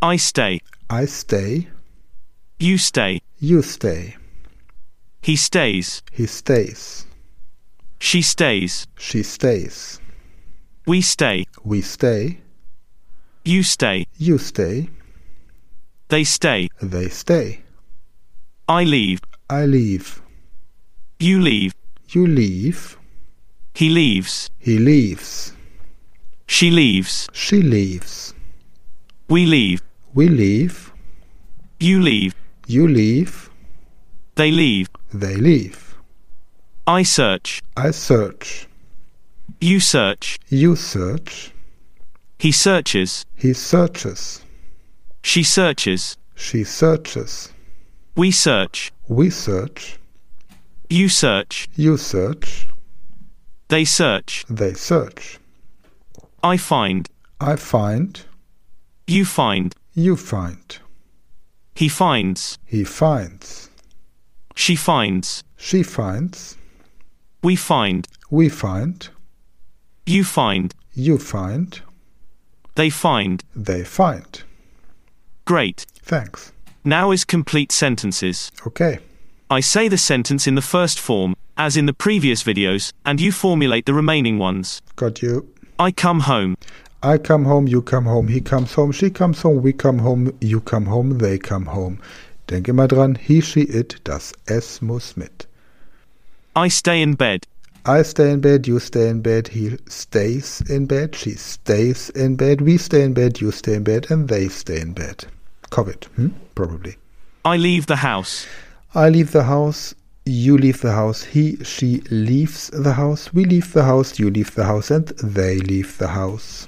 I stay. I stay. You stay. You stay. He stays. He stays. She stays. She stays. We stay. We stay. You stay. You stay. They stay. They stay. I leave. I leave. You leave. You leave. He leaves. He leaves. She leaves. She leaves. We leave. We leave. You leave. You leave. They leave. They leave. I search. I search. You search. You search. He searches. He searches. She searches. She searches. We search. We search. You search. You search. They search. They search. I find. I find. You find. You find. He finds. He finds. She finds. She finds. We find. We find. You find. You find. They find. They find. Great. Thanks. Now is complete sentences. Okay. I say the sentence in the first form, as in the previous videos, and you formulate the remaining ones. Got you. I come home. I come home, you come home, he comes home, she comes home, we come home, you come home, they come home. Denk immer dran, he, she, it, das S muss mit. I stay in bed. I stay in bed, you stay in bed, he stays in bed, she stays in bed, we stay in bed, you stay in bed, and they stay in bed. COVID, hmm? Probably. I leave the house. I leave the house, you leave the house, he, she leaves the house, we leave the house, you leave the house, and they leave the house.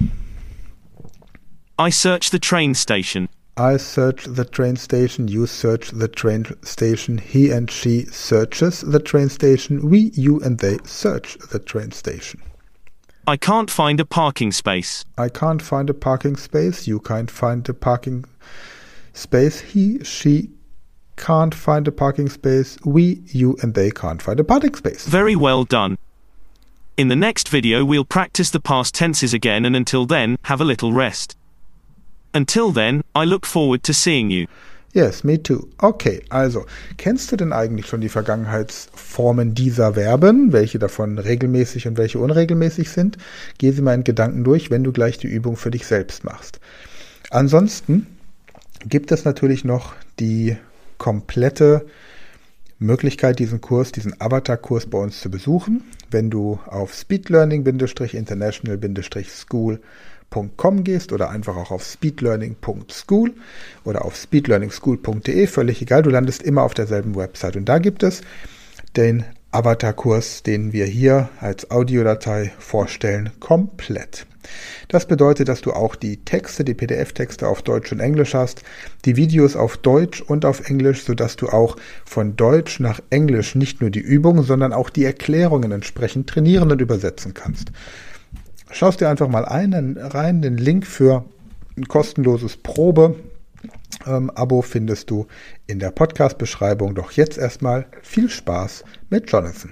I search the train station. I search the train station, you search the train station, he and she searches the train station, we, you and they search the train station. I can't find a parking space. I can't find a parking space, you can't find a parking space, he, she can't find a parking space, we, you and they can't find a parking space. Very well done. In the next video we'll practice the past tenses again, and until then, have a little rest. Until then, I look forward to seeing you. Yes, me too. Okay, also, kennst du denn eigentlich schon die Vergangenheitsformen dieser Verben, welche davon regelmäßig und welche unregelmäßig sind? Geh sie mal in Gedanken durch, wenn du gleich die Übung für dich selbst machst. Ansonsten gibt es natürlich noch die komplette Möglichkeit, diesen Kurs, diesen Avatar-Kurs bei uns zu besuchen, wenn du auf speedlearning international school punkt com gehst oder einfach auch auf speedlearning punkt school oder auf speedlearningschool punkt de, völlig egal, du landest immer auf derselben Website. Und da gibt es den Avatar-Kurs, den wir hier als Audiodatei vorstellen, komplett. Das bedeutet, dass du auch die Texte, die P D F-Texte auf Deutsch und Englisch hast, die Videos auf Deutsch und auf Englisch, sodass du auch von Deutsch nach Englisch nicht nur die Übungen, sondern auch die Erklärungen entsprechend trainieren und übersetzen kannst. Schau es dir einfach mal ein, rein, den Link für ein kostenloses Probe-Abo findest du in der Podcast-Beschreibung. Doch jetzt erstmal viel Spaß mit Jonathan.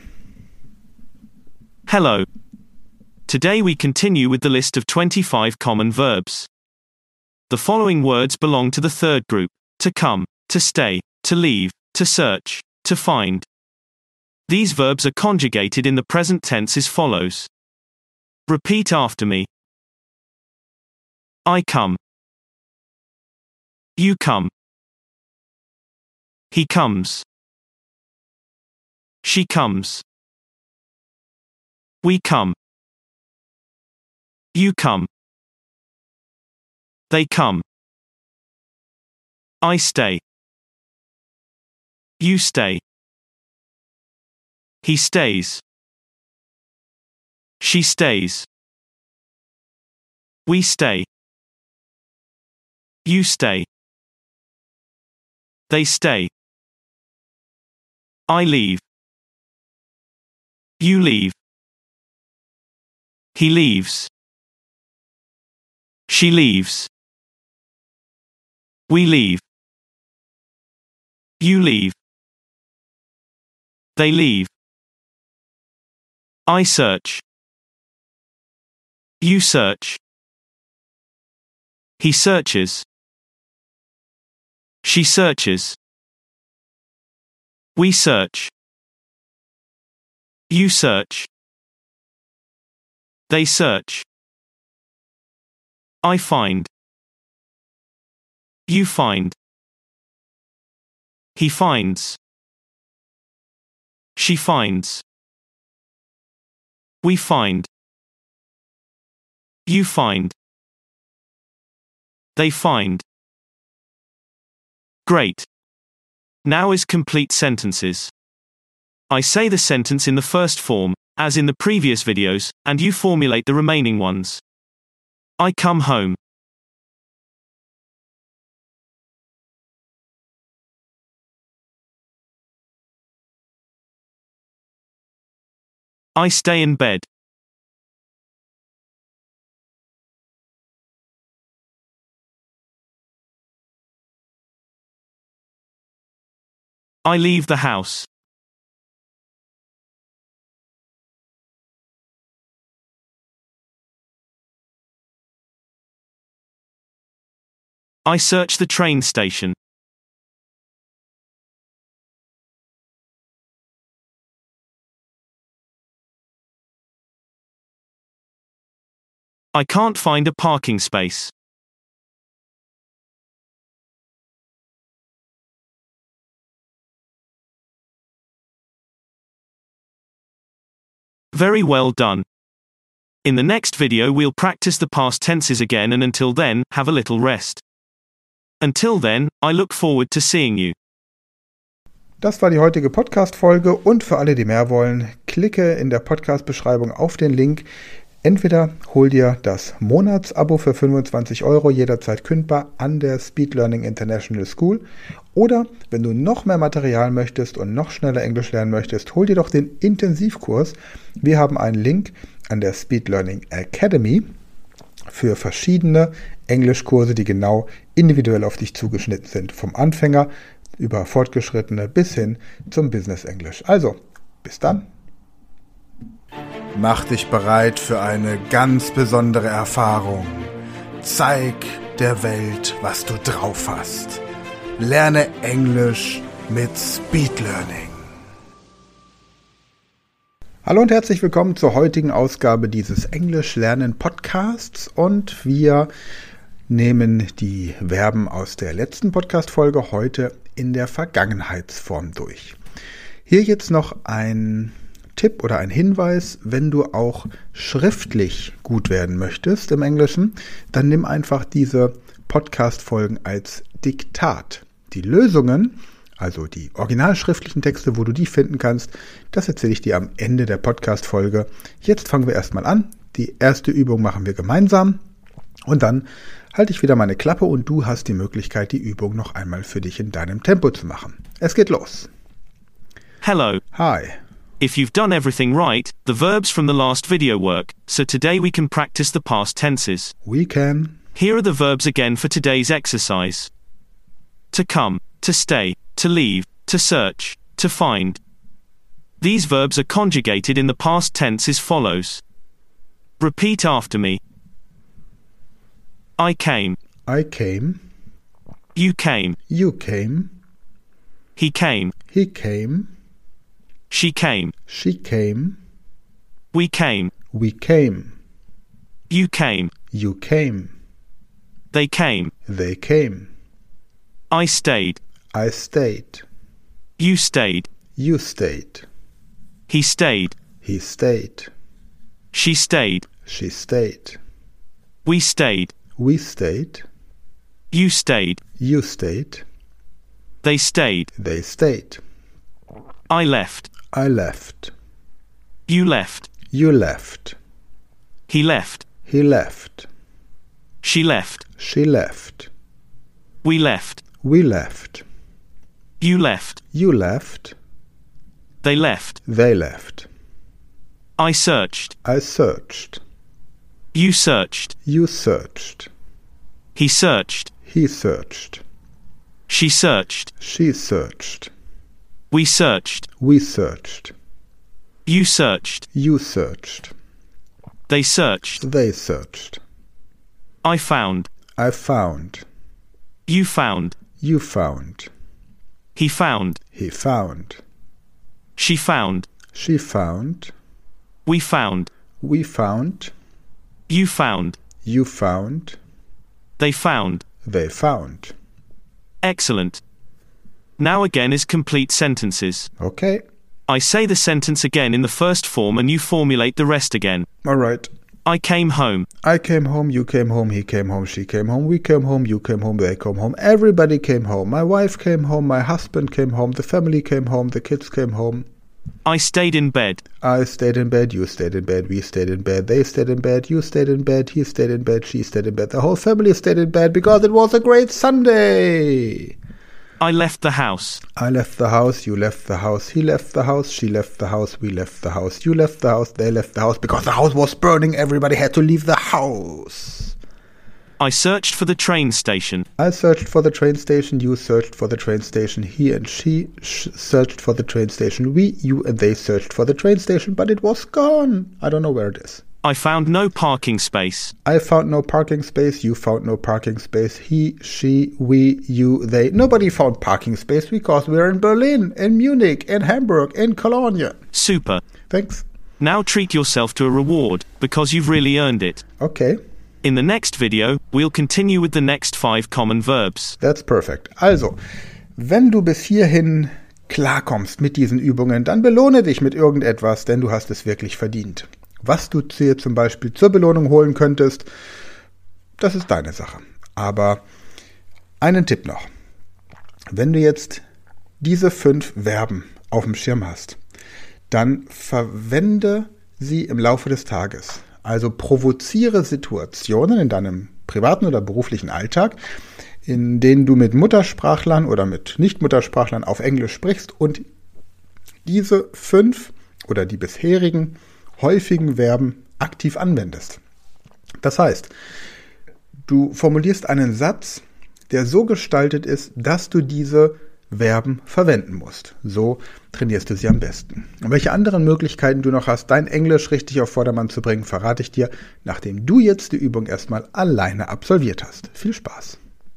Hello. Today we continue with the list of twenty-five common verbs. The following words belong to the third group: to come, to stay, to leave, to search, to find. These verbs are conjugated in the present tense as follows. Repeat after me. I come. You come. He comes. She comes. We come. You come. They come. I stay. You stay. He stays. She stays. We stay. You stay. They stay. I leave. You leave. He leaves. She leaves. We leave. You leave. They leave. I search. You search. He searches. She searches. We search. You search. They search. I find. You find. He finds. She finds. We find. You find. They find. Great. Now is complete sentences. I say the sentence in the first form, as in the previous videos, and you formulate the remaining ones. I come home. I stay in bed. I leave the house. I search the train station. I can't find a parking space. Very well done. In the next video we'll practice the past tenses again, and until then, have a little rest. Until then, I look forward to seeing you. Das war die heutige Podcast-Folge, und für alle, die mehr wollen, klicke in der Podcast-Beschreibung auf den Link. Entweder hol dir das Monatsabo für fünfundzwanzig Euro, jederzeit kündbar, an der Speed Learning International School. Oder, wenn du noch mehr Material möchtest und noch schneller Englisch lernen möchtest, hol dir doch den Intensivkurs. Wir haben einen Link an der Speed Learning Academy für verschiedene Englischkurse, die genau individuell auf dich zugeschnitten sind. Vom Anfänger über Fortgeschrittene bis hin zum Business Englisch. Also, bis dann. Mach dich bereit für eine ganz besondere Erfahrung. Zeig der Welt, was du drauf hast. Lerne Englisch mit Speed Learning. Hallo und herzlich willkommen zur heutigen Ausgabe dieses Englisch Lernen Podcasts, und wir nehmen die Verben aus der letzten Podcast-Folge heute in der Vergangenheitsform durch. Hier jetzt noch ein Tipp oder ein Hinweis: Wenn du auch schriftlich gut werden möchtest im Englischen, dann nimm einfach diese Podcast-Folgen als Diktat. Die Lösungen, also die originalschriftlichen Texte, wo du die finden kannst, das erzähle ich dir am Ende der Podcast-Folge. Jetzt fangen wir erstmal an. Die erste Übung machen wir gemeinsam, und dann halte ich wieder meine Klappe und du hast die Möglichkeit, die Übung noch einmal für dich in deinem Tempo zu machen. Es geht los. Hello. Hi. If you've done everything right, the verbs from the last video work, so today we can practice the past tenses. We can. Here are the verbs again for today's exercise. To come, to stay, to leave, to search, to find. These verbs are conjugated in the past tense as follows. Repeat after me. I came. I came. You came. You came. He came. He came. She came. She came. We came. We came. You came. You came. They came. They came. I stayed. I stayed. You stayed. You stayed. He stayed. He stayed. She stayed. She stayed. We stayed. We stayed. You stayed. You stayed. They stayed. They stayed. I left. I left. You left. You left. He left. He left. She left. She left. We left. We left. You left. You left. They left. They left. I searched. I searched. You searched. You searched. He searched. He searched. She searched. She searched. We searched. We searched. You searched. You searched. They searched. They searched. I found. I found. You found. You found. He found. He found. She found. She found. We found. We found. You found. You found. They found. They found. Excellent. Now again is complete sentences. Okay. I say the sentence again in the first form and you formulate the rest again. All right. I came home. I came home, you came home, he came home, she came home, we came home, you came home, they came home. Everybody came home. My wife came home, my husband came home, the family came home, the kids came home. I stayed in bed. I stayed in bed, you stayed in bed, we stayed in bed, they stayed in bed, you stayed in bed, he stayed in bed, she stayed in bed. The whole family stayed in bed because it was a great Sunday. I left the house. I left the house, you left the house, he left the house, she left the house, we left the house, you left the house, they left the house. Because the house was burning, everybody had to leave the house. I searched for the train station. I searched for the train station, you searched for the train station, he and she sh- searched for the train station, we, you and they searched for the train station, but it was gone. I don't know where it is. I found no parking space. I found no parking space, you found no parking space, he, she, we, you, they. Nobody found parking space because we're in Berlin, in Munich, in Hamburg, in Cologne. Super. Thanks. Now treat yourself to a reward, because you've really earned it. Okay. In the next video, we'll continue with the next five common verbs. That's perfect. Also, wenn du bis hierhin klarkommst mit diesen Übungen, dann belohne dich mit irgendetwas, denn du hast es wirklich verdient. Was du dir zum Beispiel zur Belohnung holen könntest, das ist deine Sache. Aber einen Tipp noch. Wenn du jetzt diese fünf Verben auf dem Schirm hast, dann verwende sie im Laufe des Tages. Also provoziere Situationen in deinem privaten oder beruflichen Alltag, in denen du mit Muttersprachlern oder mit Nicht-Muttersprachlern auf Englisch sprichst und diese fünf oder die bisherigen häufigen Verben aktiv anwendest. Das heißt, du formulierst einen Satz, der so gestaltet ist, dass du diese Verben verwenden musst. So trainierst du sie am besten. Und welche anderen Möglichkeiten du noch hast, dein Englisch richtig auf Vordermann zu bringen, verrate ich dir, nachdem du jetzt die Übung erstmal alleine absolviert hast. Viel Spaß.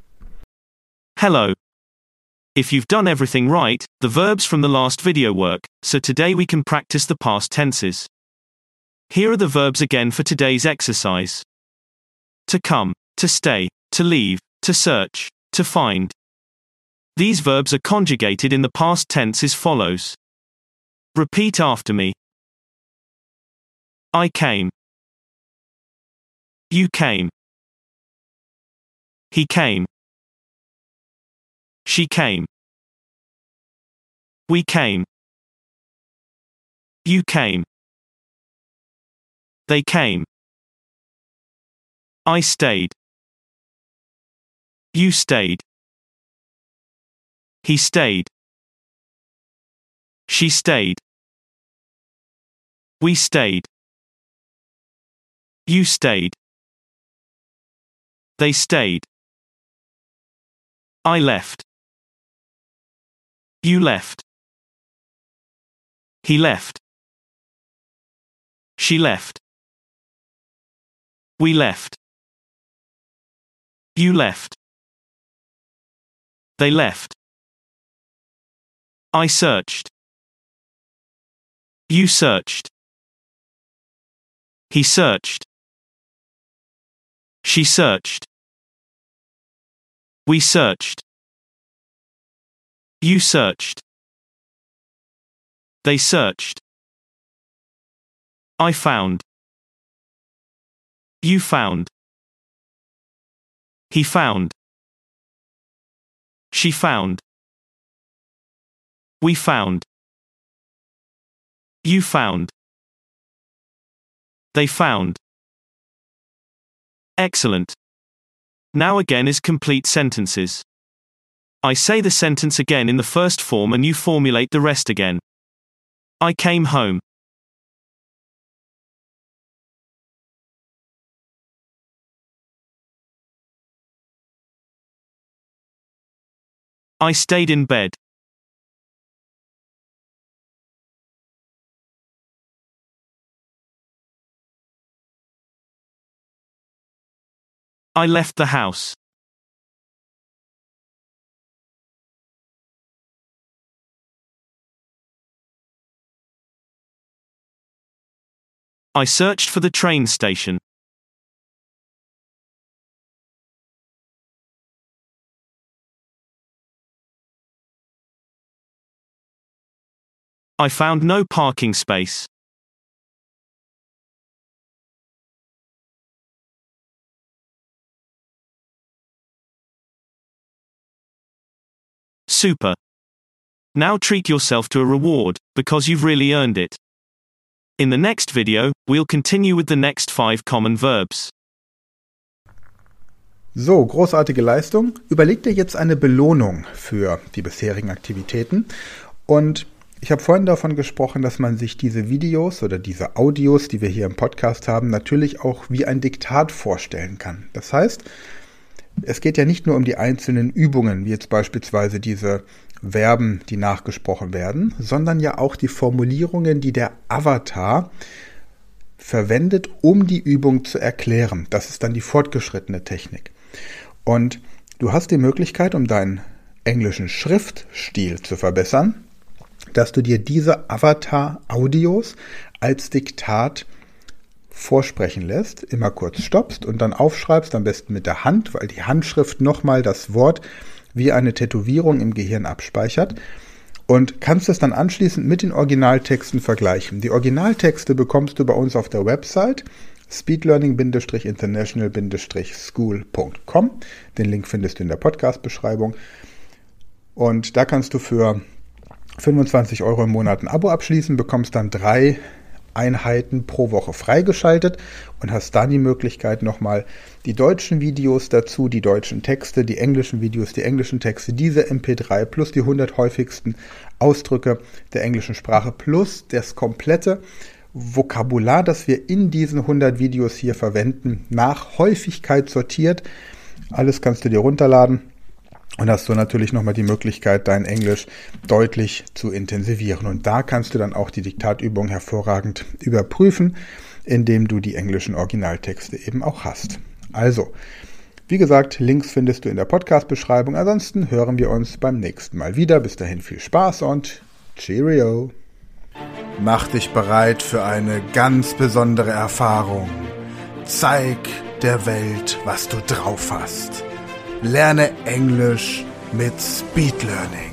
Hello. If you've done everything right, the verbs from the last video work, so today we can practice the past tenses. Here are the verbs again for today's exercise. To come, to stay, to leave, to search, to find. These verbs are conjugated in the past tense as follows. Repeat after me. I came. You came. He came. She came. We came. You came. They came. I stayed. You stayed. He stayed. She stayed. We stayed. You stayed. They stayed. I left. You left. He left. She left. We left. You left. They left. I searched. You searched. He searched. She searched. We searched. You searched. They searched. I found. You found. He found. She found. We found. You found. They found. Excellent. Now again is complete sentences. I say the sentence again in the first form and you formulate the rest again. I came home. I stayed in bed. I left the house. I searched for the train station. I found no parking space. Super. Now treat yourself to a reward, because you've really earned it. In the next video, we'll continue with the next five common verbs. So, großartige Leistung. Überleg dir jetzt eine Belohnung für die bisherigen Aktivitäten. Und ich habe vorhin davon gesprochen, dass man sich diese Videos oder diese Audios, die wir hier im Podcast haben, natürlich auch wie ein Diktat vorstellen kann. Das heißt, es geht ja nicht nur um die einzelnen Übungen, wie jetzt beispielsweise diese Verben, die nachgesprochen werden, sondern ja auch die Formulierungen, die der Avatar verwendet, um die Übung zu erklären. Das ist dann die fortgeschrittene Technik. Und du hast die Möglichkeit, um deinen englischen Schriftstil zu verbessern, dass du dir diese Avatar-Audios als Diktat vorsprechen lässt, immer kurz stoppst und dann aufschreibst, am besten mit der Hand, weil die Handschrift nochmal das Wort wie eine Tätowierung im Gehirn abspeichert, und kannst es dann anschließend mit den Originaltexten vergleichen. Die Originaltexte bekommst du bei uns auf der Website speedlearning international school punkt com. Den Link findest du in der Podcast-Beschreibung. Und da kannst du für fünfundzwanzig Euro im Monat ein Abo abschließen, bekommst dann drei Einheiten pro Woche freigeschaltet und hast dann die Möglichkeit, nochmal die deutschen Videos dazu, die deutschen Texte, die englischen Videos, die englischen Texte, diese M P drei plus die hundert häufigsten Ausdrücke der englischen Sprache plus das komplette Vokabular, das wir in diesen hundert Videos hier verwenden, nach Häufigkeit sortiert. Alles kannst du dir runterladen. Und hast du natürlich nochmal die Möglichkeit, dein Englisch deutlich zu intensivieren. Und da kannst du dann auch die Diktatübung hervorragend überprüfen, indem du die englischen Originaltexte eben auch hast. Also, wie gesagt, Links findest du in der Podcast-Beschreibung. Ansonsten hören wir uns beim nächsten Mal wieder. Bis dahin viel Spaß und Cheerio! Mach dich bereit für eine ganz besondere Erfahrung. Zeig der Welt, was du drauf hast. Lerne Englisch mit Speed Learning.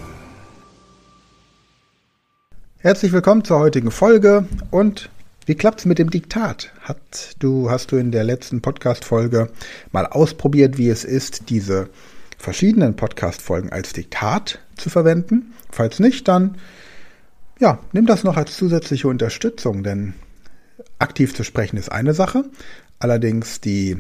Herzlich willkommen zur heutigen Folge. Und wie klappt's mit dem Diktat? Hat du, hast du in der letzten Podcast-Folge mal ausprobiert, wie es ist, diese verschiedenen Podcast-Folgen als Diktat zu verwenden? Falls nicht, dann ja, nimm das noch als zusätzliche Unterstützung, denn aktiv zu sprechen ist eine Sache, allerdings die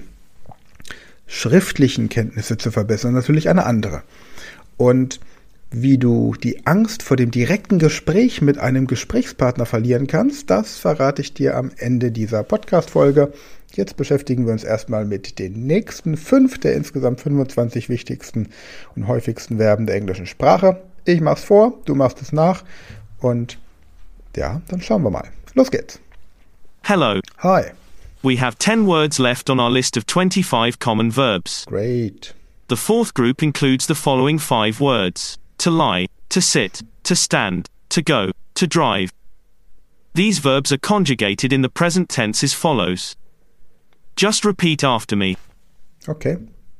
schriftlichen Kenntnisse zu verbessern, natürlich eine andere. Und wie du die Angst vor dem direkten Gespräch mit einem Gesprächspartner verlieren kannst, das verrate ich dir am Ende dieser Podcast-Folge. Jetzt beschäftigen wir uns erstmal mit den nächsten fünf der insgesamt fünfundzwanzig wichtigsten und häufigsten Verben der englischen Sprache. Ich mach's vor, du machst es nach und ja, dann schauen wir mal. Los geht's. Hello. Hi. We have ten words left on our list of twenty-five common verbs. Great. The fourth group includes the following five words: to lie, to sit, to stand, to go, to drive. These verbs are conjugated in the present tense as follows. Just repeat after me. Okay.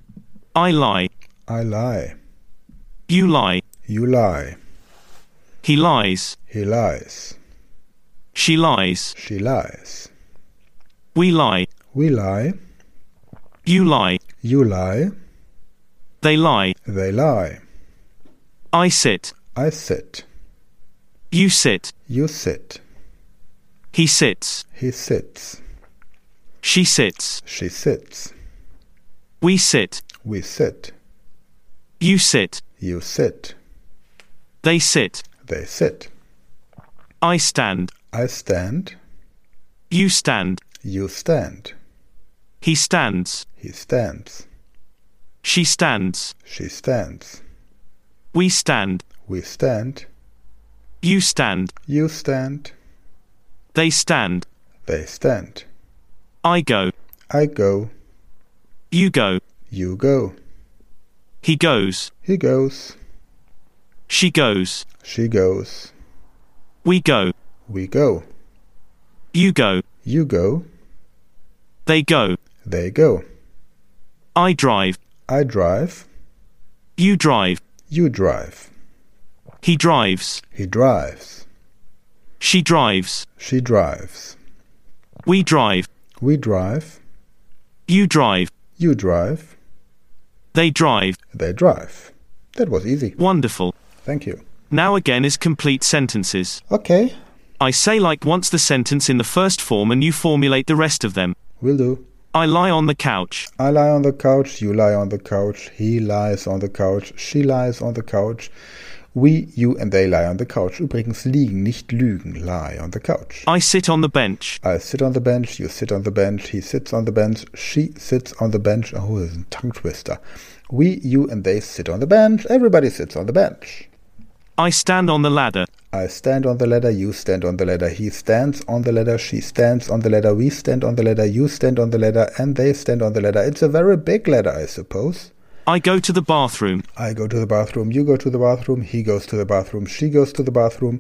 I lie. I lie. You lie. You lie. He lies. He lies. She lies. She lies. We lie. We lie. You lie. You lie. They lie. They lie. I sit. I sit. You sit. You sit. He sits. He sits. She sits. She sits. We sit. We sit. You sit. You sit. They sit. They sit. I stand. I stand. You stand. You stand. He stands. He stands. She stands. She stands. We stand. We stand. You stand. You stand. They stand. They stand. I go. I go. You go. You go. He goes. He goes. She goes. She goes. We go. We go. You go. You go. They go. They go. I drive. I drive. You drive. You drive. He drives. He drives. She drives. She drives. We drive. We drive. You drive. You drive. They drive. They drive. That was easy. Wonderful. Thank you. Now again is complete sentences. Okay. I say like once the sentence in the first form and you formulate the rest of them. Will do. I lie on the couch. I lie on the couch. You lie on the couch. He lies on the couch. She lies on the couch. We, you and they lie on the couch. Übrigens liegen, nicht lügen. Lie on the couch. I sit on the bench. I sit on the bench. You sit on the bench. He sits on the bench. She sits on the bench. Oh, das ist ein tongue twister. We, you and they sit on the bench. Everybody sits on the bench. I stand on the ladder. I stand on the ladder. You stand on the ladder. He stands on the ladder. She stands on the ladder. We stand on the ladder. You stand on the ladder. And they stand on the ladder. It's a very big ladder, I suppose. I go to the bathroom. I go to the bathroom. You go to the bathroom. He goes to the bathroom. She goes to the bathroom.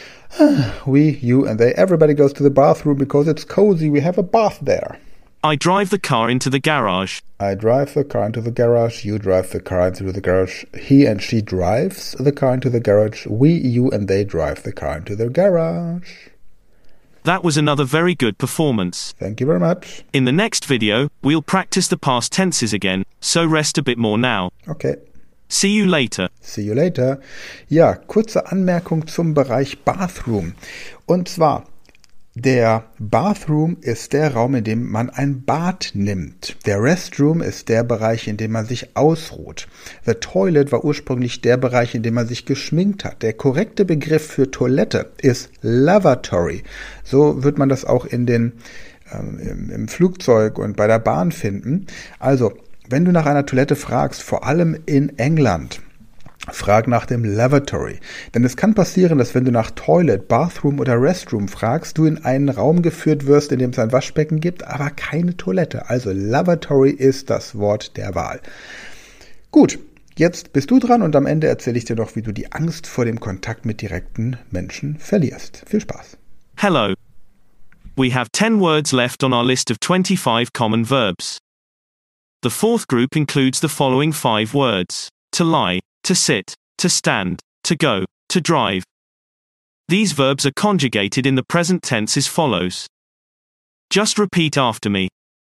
We, you, and they. Everybody goes to the bathroom because it's cozy. We have a bath there. I drive the car into the garage. I drive the car into the garage. You drive the car into the garage. He and she drives the car into the garage. We, you, and they drive the car into the garage. That was another very good performance. Thank you very much. In the next video, we'll practice the past tenses again, so rest a bit more now. Okay. See you later. See you later. Ja, kurze Anmerkung zum Bereich Bathroom. Und zwar, der Bathroom ist der Raum, in dem man ein Bad nimmt. Der Restroom ist der Bereich, in dem man sich ausruht. The Toilet war ursprünglich der Bereich, in dem man sich geschminkt hat. Der korrekte Begriff für Toilette ist Lavatory. So wird man das auch in den, ähm, im, im Flugzeug und bei der Bahn finden. Also, wenn du nach einer Toilette fragst, vor allem in England, frag nach dem Lavatory. Denn es kann passieren, dass wenn du nach Toilet, Bathroom oder Restroom fragst, du in einen Raum geführt wirst, in dem es ein Waschbecken gibt, aber keine Toilette. Also Lavatory ist das Wort der Wahl. Gut, jetzt bist du dran und am Ende erzähle ich dir noch, wie du die Angst vor dem Kontakt mit direkten Menschen verlierst. Viel Spaß. Hello. We have ten words left on our list of twenty-five common verbs. The fourth group includes the following five words: to lie, to sit, to stand, to go, to drive. These verbs are conjugated in the present tense as follows. Just repeat after me.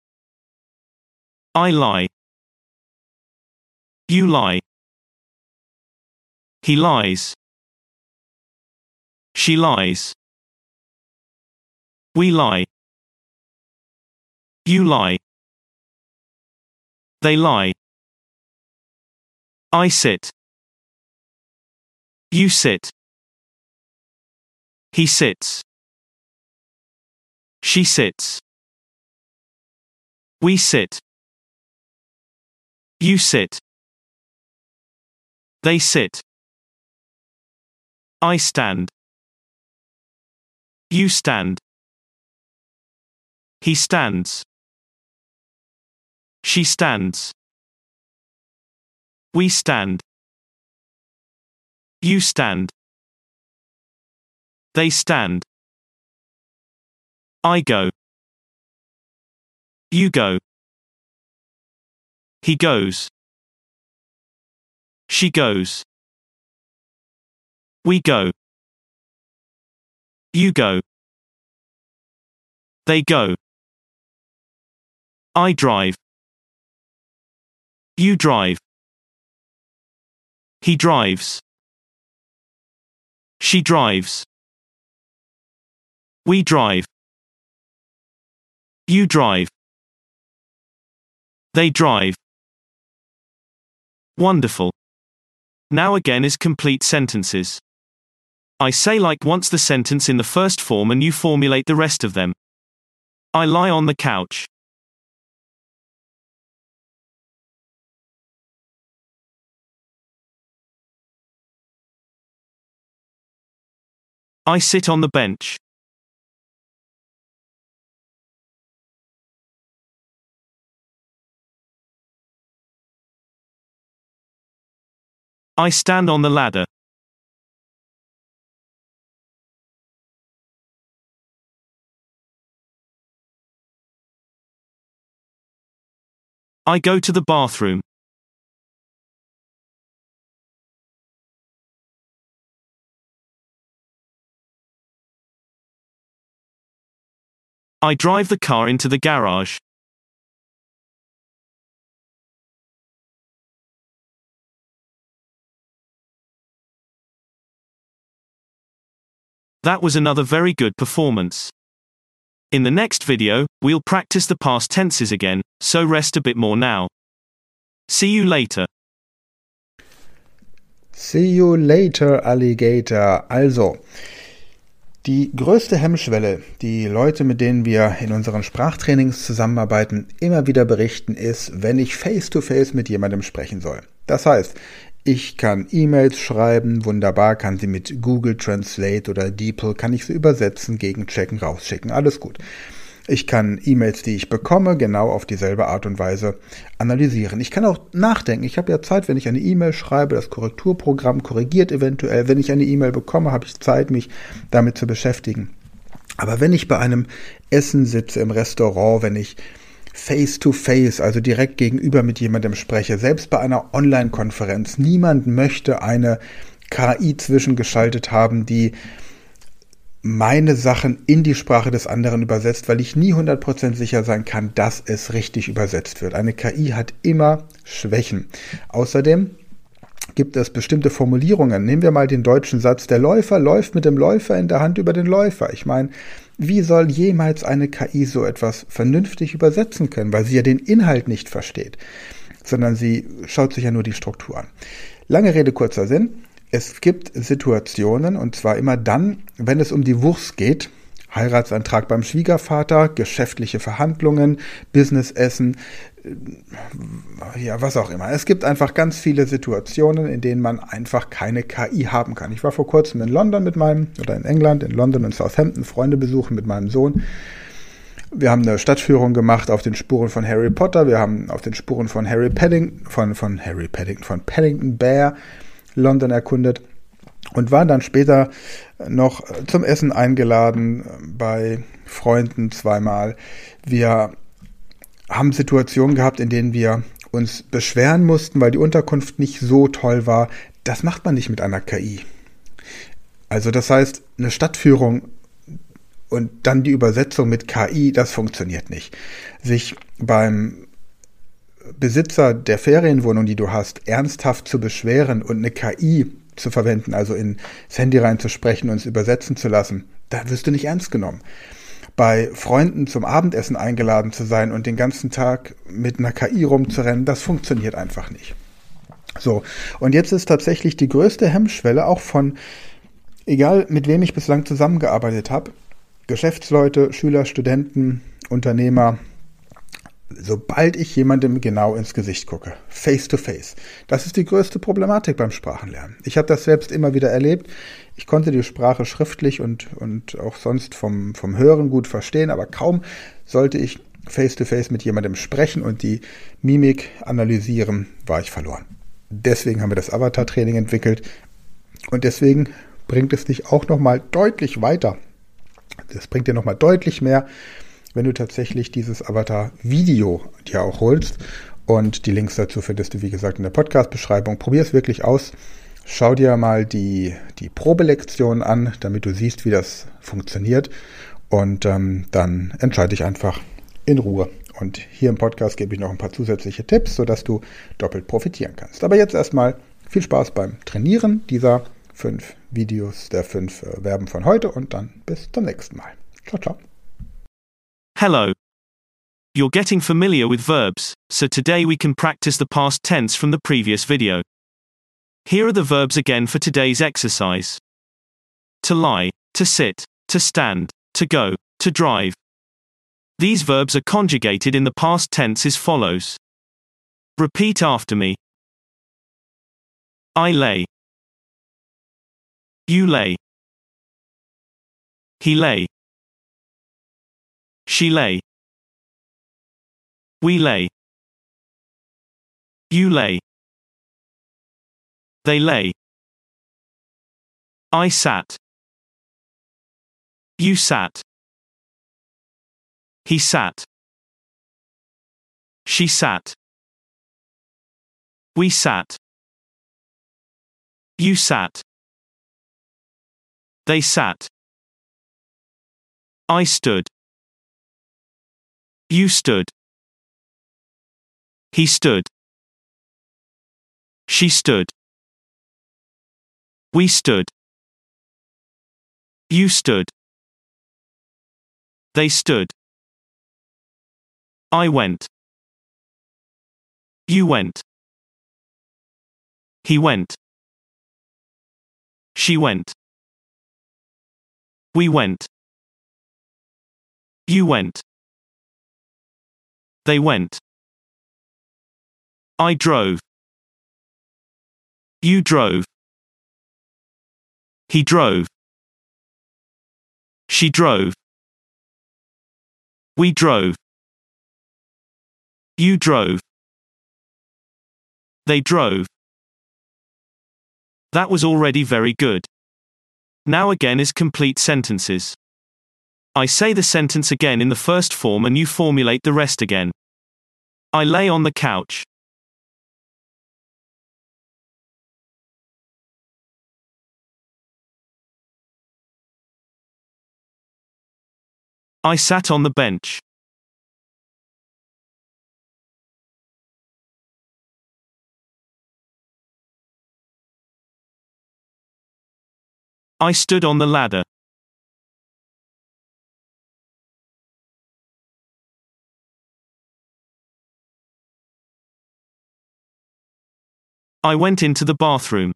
I lie. You lie. He lies. She lies. We lie. You lie. They lie. I sit. You sit. He sits. She sits. We sit. You sit. They sit. I stand. You stand. He stands. She stands. We stand. You stand. They stand. I go. You go. He goes. She goes. We go. You go. They go. I drive. You drive. He drives. She drives. We drive. You drive. They drive. Wonderful. Now again is complete sentences. I say like once the sentence in the first form and you formulate the rest of them. I lie on the couch. I sit on the bench. I stand on the ladder. I go to the bathroom. I drive the car into the garage. That was another very good performance. In the next video, we'll practice the past tenses again, so rest a bit more now. See you later. See you later, Alligator. Also, die größte Hemmschwelle, die Leute, mit denen wir in unseren Sprachtrainings zusammenarbeiten, immer wieder berichten, ist, wenn ich face-to-face mit jemandem sprechen soll. Das heißt, ich kann E-Mails schreiben, wunderbar, kann sie mit Google Translate oder DeepL, kann ich sie übersetzen, gegenchecken, rausschicken, alles gut. Ich kann E-Mails, die ich bekomme, genau auf dieselbe Art und Weise analysieren. Ich kann auch nachdenken. Ich habe ja Zeit, wenn ich eine E-Mail schreibe, das Korrekturprogramm korrigiert eventuell. Wenn ich eine E-Mail bekomme, habe ich Zeit, mich damit zu beschäftigen. Aber wenn ich bei einem Essen sitze im Restaurant, wenn ich face-to-face, also direkt gegenüber mit jemandem spreche, selbst bei einer Online-Konferenz, niemand möchte eine K I zwischengeschaltet haben, die meine Sachen in die Sprache des anderen übersetzt, weil ich nie hundert Prozent sicher sein kann, dass es richtig übersetzt wird. Eine K I hat immer Schwächen. Außerdem gibt es bestimmte Formulierungen. Nehmen wir mal den deutschen Satz, der Läufer läuft mit dem Läufer in der Hand über den Läufer. Ich meine, wie soll jemals eine K I so etwas vernünftig übersetzen können, weil sie ja den Inhalt nicht versteht, sondern sie schaut sich ja nur die Struktur an. Lange Rede, kurzer Sinn. Es gibt Situationen, und zwar immer dann, wenn es um die Wurst geht, Heiratsantrag beim Schwiegervater, geschäftliche Verhandlungen, Businessessen, ja, was auch immer. Es gibt einfach ganz viele Situationen, in denen man einfach keine K I haben kann. Ich war vor kurzem in London mit meinem, oder in England, in London und Southampton, Freunde besuchen mit meinem Sohn. Wir haben eine Stadtführung gemacht auf den Spuren von Harry Potter, wir haben auf den Spuren von Harry Paddington, von, von Harry Paddington, von Paddington Bear London erkundet und waren dann später noch zum Essen eingeladen bei Freunden zweimal. Wir haben Situationen gehabt, in denen wir uns beschweren mussten, weil die Unterkunft nicht so toll war. Das macht man nicht mit einer K I. Also das heißt, eine Stadtführung und dann die Übersetzung mit K I, das funktioniert nicht. Sich beim Besitzer der Ferienwohnung, die du hast, ernsthaft zu beschweren und eine K I zu verwenden, also ins Handy reinzusprechen und es übersetzen zu lassen, da wirst du nicht ernst genommen. Bei Freunden zum Abendessen eingeladen zu sein und den ganzen Tag mit einer K I rumzurennen, das funktioniert einfach nicht. So, und jetzt ist tatsächlich die größte Hemmschwelle auch von, egal mit wem ich bislang zusammengearbeitet habe, Geschäftsleute, Schüler, Studenten, Unternehmer, sobald ich jemandem genau ins Gesicht gucke, face to face. Das ist die größte Problematik beim Sprachenlernen. Ich habe das selbst immer wieder erlebt. Ich konnte die Sprache schriftlich und, und auch sonst vom, vom Hören gut verstehen, aber kaum sollte ich face to face mit jemandem sprechen und die Mimik analysieren, war ich verloren. Deswegen haben wir das Avatar-Training entwickelt und deswegen bringt es dich auch nochmal deutlich weiter. Das bringt dir nochmal deutlich mehr, wenn du tatsächlich dieses Avatar-Video dir auch holst. Und die Links dazu findest du, wie gesagt, in der Podcast-Beschreibung. Probier es wirklich aus. Schau dir mal die, die Probelektion an, damit du siehst, wie das funktioniert. Und ähm, dann entscheide ich einfach in Ruhe. Und hier im Podcast gebe ich noch ein paar zusätzliche Tipps, sodass du doppelt profitieren kannst. Aber jetzt erstmal viel Spaß beim Trainieren dieser fünf Videos, der fünf äh, Verben von heute. Und dann bis zum nächsten Mal. Ciao, ciao. Hello. You're getting familiar with verbs, so today we can practice the past tense from the previous video. Here are the verbs again for today's exercise. To lie, to sit, to stand, to go, to drive. These verbs are conjugated in the past tense as follows. Repeat after me. I lay. You lay. He lay. She lay. We lay. You lay. They lay. I sat. You sat. He sat. She sat. We sat. You sat. They sat. I stood. You stood. He stood. She stood. We stood. You stood. They stood. I went. You went. He went. She went. We went. You went. They went. I drove. You drove. He drove. She drove. We drove. You drove. They drove. That was already very good. Now again is complete sentences. I say the sentence again in the first form and you formulate the rest again. I lay on the couch. I sat on the bench. I stood on the ladder. I went into the bathroom.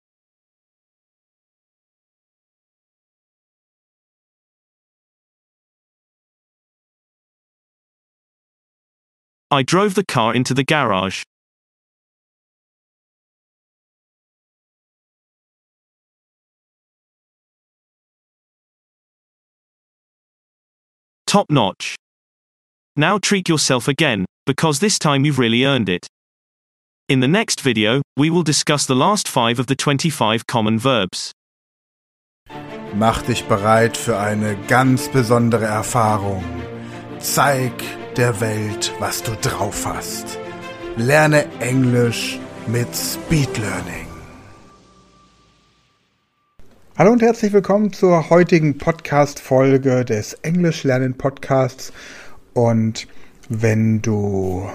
I drove the car into the garage. Top notch. Now treat yourself again, because this time you've really earned it. In the next video, we will discuss the last five of the twenty-five common verbs. Mach dich bereit für eine ganz besondere Erfahrung. Zeig der Welt, was du drauf hast. Lerne Englisch mit Speed Learning. Hallo und herzlich willkommen zur heutigen Podcast-Folge des Englisch lernen Podcasts. Und wenn du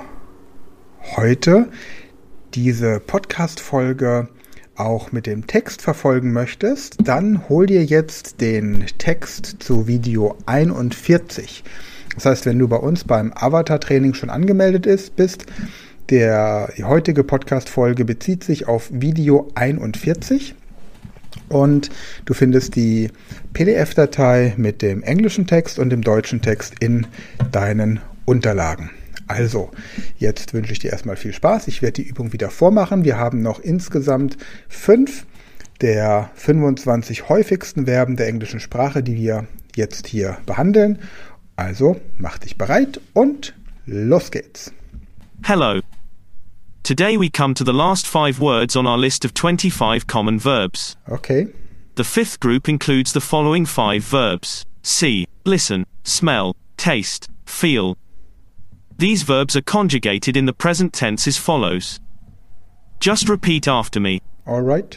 heute diese Podcast-Folge auch mit dem Text verfolgen möchtest, dann hol dir jetzt den Text zu Video einundvierzig. Das heißt, wenn du bei uns beim Avatar-Training schon angemeldet ist, bist, der, die heutige Podcast-Folge bezieht sich auf Video einundvierzig und du findest die P D F-Datei mit dem englischen Text und dem deutschen Text in deinen Unterlagen. Also, jetzt wünsche ich dir erstmal viel Spaß. Ich werde die Übung wieder vormachen. Wir haben noch insgesamt fünf der fünfundzwanzig häufigsten Verben der englischen Sprache, die wir jetzt hier behandeln. Also, mach dich bereit und los geht's. Hello. Today we come to the last five words on our list of twenty-five common verbs. Okay. The fifth group includes the following five verbs: see, listen, smell, taste, feel. These verbs are conjugated in the present tense as follows. Just repeat after me. All right.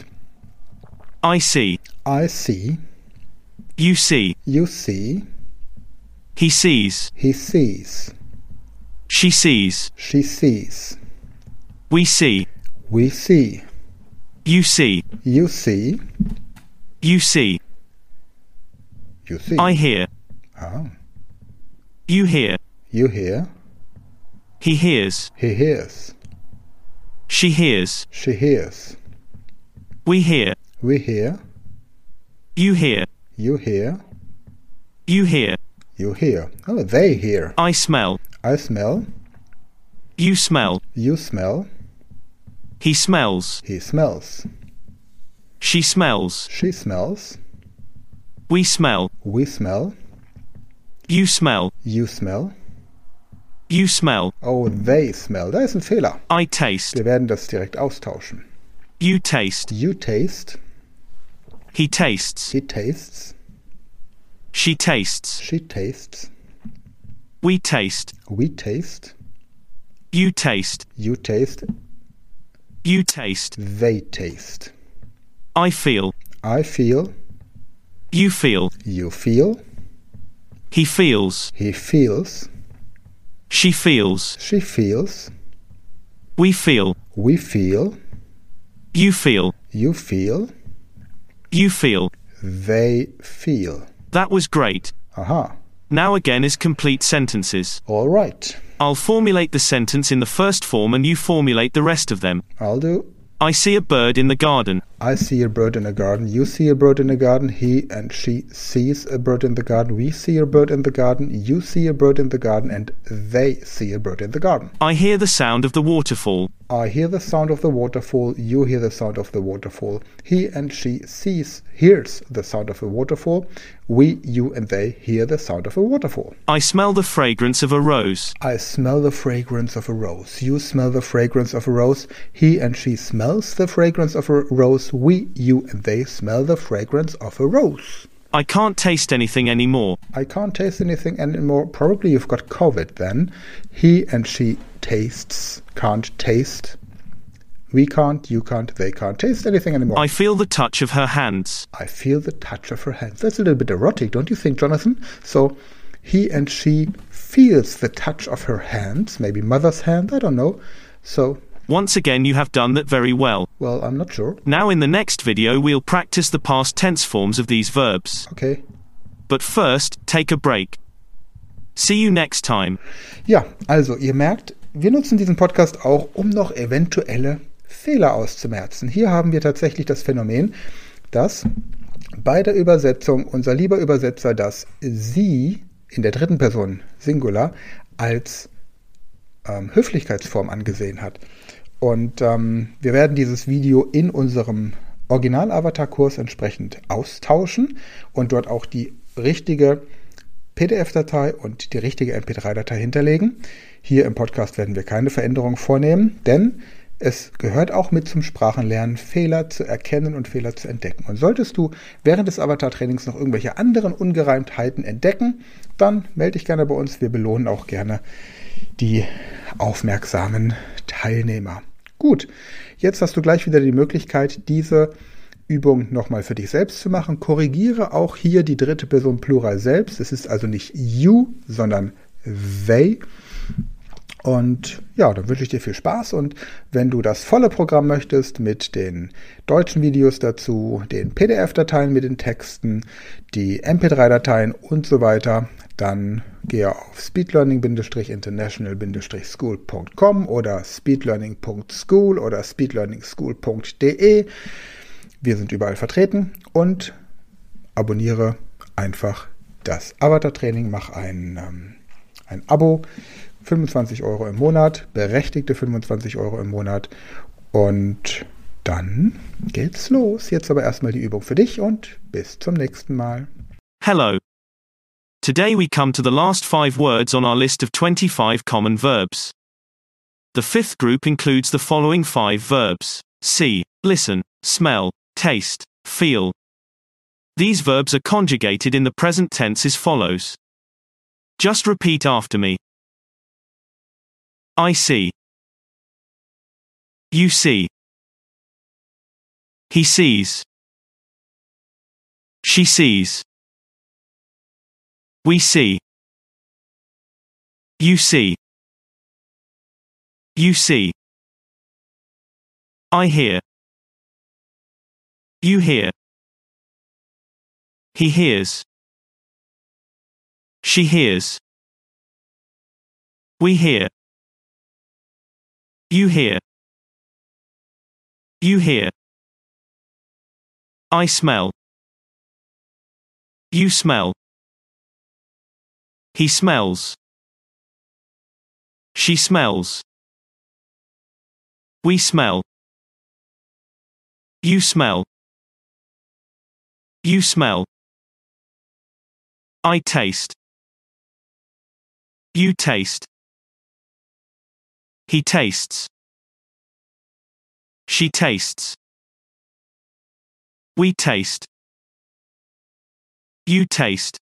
I see. I see. You see. You see. He sees. He sees. She sees. She sees. We see. We see. You see. You see. You see. You see. I hear. Ah. You hear. You hear. He hears. He hears. She hears. She hears. We hear. We hear. You hear. You hear. You hear. You hear. Oh, they hear. I smell. I smell. You smell. You smell. He smells. He smells. She smells. She smells. We smell. We smell. You smell. You smell. You smell. Oh, they smell. Da ist ein Fehler. I taste. Wir werden das direkt austauschen. You taste. You taste. He tastes. He tastes. She tastes. She tastes. We taste. We taste. You taste. You taste. You taste. They taste. I feel. I feel. You feel. You feel. He feels. He feels. She feels. She feels. We feel. We feel. You feel. You feel. You feel. They feel. That was great. Aha. Now again is complete sentences. All right. I'll formulate the sentence in the first form and you formulate the rest of them. I'll do. I see a bird in the garden. I see a bird in the garden. You see a bird in the garden. He and she sees a bird in the garden. We see a bird in the garden. You see a bird in the garden. And they see a bird in the garden. I hear the sound of the waterfall. I hear the sound of the waterfall. You hear the sound of the waterfall. He and she sees, hears the sound of a waterfall. We, you, and they hear the sound of a waterfall. I smell the fragrance of a rose. I smell the fragrance of a rose. You smell the fragrance of a rose. He and she smells the fragrance of a rose. We, you, and they smell the fragrance of a rose. I can't taste anything anymore. I can't taste anything anymore. Probably you've got COVID then. He and she tastes, can't taste. We can't, you can't, they can't taste anything anymore. I feel the touch of her hands. I feel the touch of her hands. That's a little bit erotic, don't you think, Jonathan? So he and she feels the touch of her hands, maybe mother's hand, I don't know. So once again you have done that very well. Well, I'm not sure. Now in the next video we'll practice the past tense forms of these verbs. Okay. But first, take a break. See you next time. Ja, also ihr merkt, wir nutzen diesen Podcast auch, um noch eventuelle Fehler auszumerzen. Hier haben wir tatsächlich das Phänomen, dass bei der Übersetzung unser lieber Übersetzer das Sie in der dritten Person Singular als ähm, Höflichkeitsform angesehen hat. Und ähm, wir werden dieses Video in unserem Original-Avatar-Kurs entsprechend austauschen und dort auch die richtige P D F-Datei und die richtige M P drei Datei hinterlegen. Hier im Podcast werden wir keine Veränderungen vornehmen, denn es gehört auch mit zum Sprachenlernen, Fehler zu erkennen und Fehler zu entdecken. Und solltest du während des Avatar-Trainings noch irgendwelche anderen Ungereimtheiten entdecken, dann melde dich gerne bei uns. Wir belohnen auch gerne die aufmerksamen Teilnehmer. Gut, jetzt hast du gleich wieder die Möglichkeit, diese Übung nochmal für dich selbst zu machen. Korrigiere auch hier die dritte Person Plural selbst. Es ist also nicht you, sondern they. Und ja, dann wünsche ich dir viel Spaß und wenn du das volle Programm möchtest mit den deutschen Videos dazu, den P D F-Dateien mit den Texten, die M P drei Dateien und so weiter, dann gehe auf speedlearning international school punkt com oder speedlearning punkt school oder speedlearningschool punkt de. Wir sind überall vertreten und abonniere einfach das Avatar-Training, mach ein, ähm, ein Abo. fünfundzwanzig Euro im Monat, berechtigte fünfundzwanzig Euro im Monat und dann geht's los. Jetzt aber erstmal die Übung für dich und bis zum nächsten Mal. Hello. Today we come to the last five words on our list of twenty-five common verbs. The fifth group includes the following five verbs: see, listen, smell, taste, feel. These verbs are conjugated in the present tense as follows. Just repeat after me. I see. You see. He sees. She sees. We see. You see. You see. I hear. You hear. He hears. She hears. We hear. You hear. You hear. I smell. You smell. He smells. She smells. We smell. You smell. You smell. I taste. You taste. He tastes. She tastes. We taste. You taste.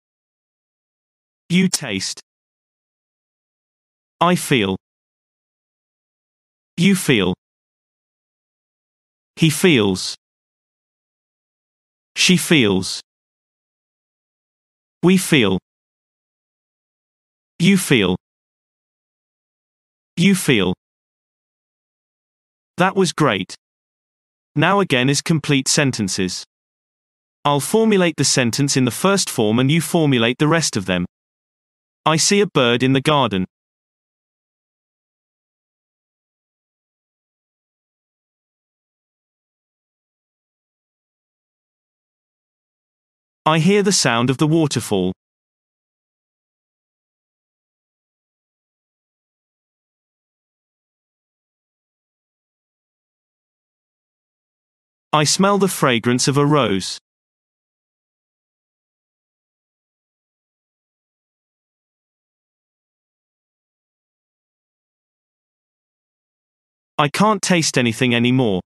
You taste. I feel. You feel. He feels. She feels. We feel. You feel. You feel. That was great. Now again is complete sentences. I'll formulate the sentence in the first form and you formulate the rest of them. I see a bird in the garden. I hear the sound of the waterfall. I smell the fragrance of a rose. I can't taste anything anymore.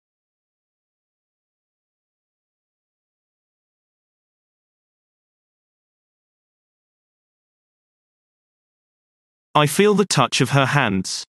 I feel the touch of her hands.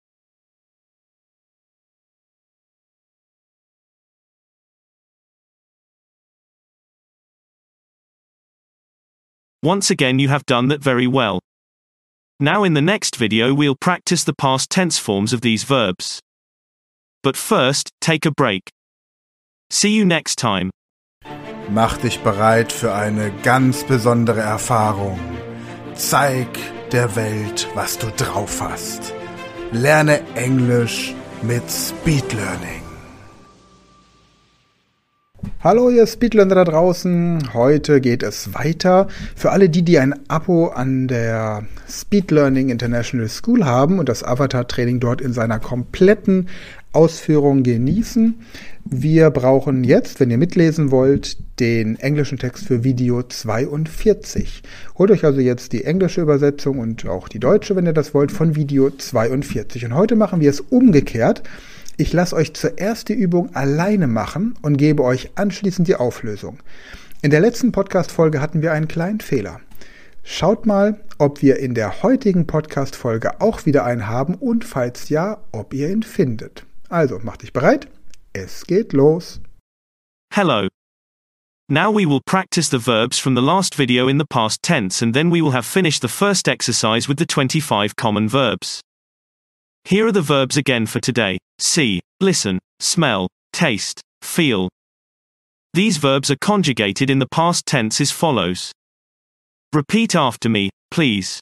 Once again, you have done that very well. Now in the next video we'll practice the past tense forms of these verbs. But first, take a break. See you next time. Mach dich bereit für eine ganz besondere Erfahrung. Zeig der Welt, was du drauf hast. Lerne Englisch mit Speed Learning. Hallo ihr Speedlearner da draußen, heute geht es weiter. Für alle die, die ein Abo an der Speed Learning International School haben und das Avatar-Training dort in seiner kompletten Ausführung genießen. Wir brauchen jetzt, wenn ihr mitlesen wollt, den englischen Text für Video zweiundvierzig. Holt euch also jetzt die englische Übersetzung und auch die deutsche, wenn ihr das wollt, von Video zweiundvierzig. Und heute machen wir es umgekehrt. Ich lasse euch zuerst die Übung alleine machen und gebe euch anschließend die Auflösung. In der letzten Podcast-Folge hatten wir einen kleinen Fehler. Schaut mal, ob wir in der heutigen Podcast-Folge auch wieder einen haben und falls ja, ob ihr ihn findet. Also, macht dich bereit. Es geht los. Hello. Now we will practice the verbs from the last video in the past tense and then we will have finished the first exercise with the twenty-five common verbs. Here are the verbs again for today. See, listen, smell, taste, feel. These verbs are conjugated in the past tense as follows. Repeat after me, please.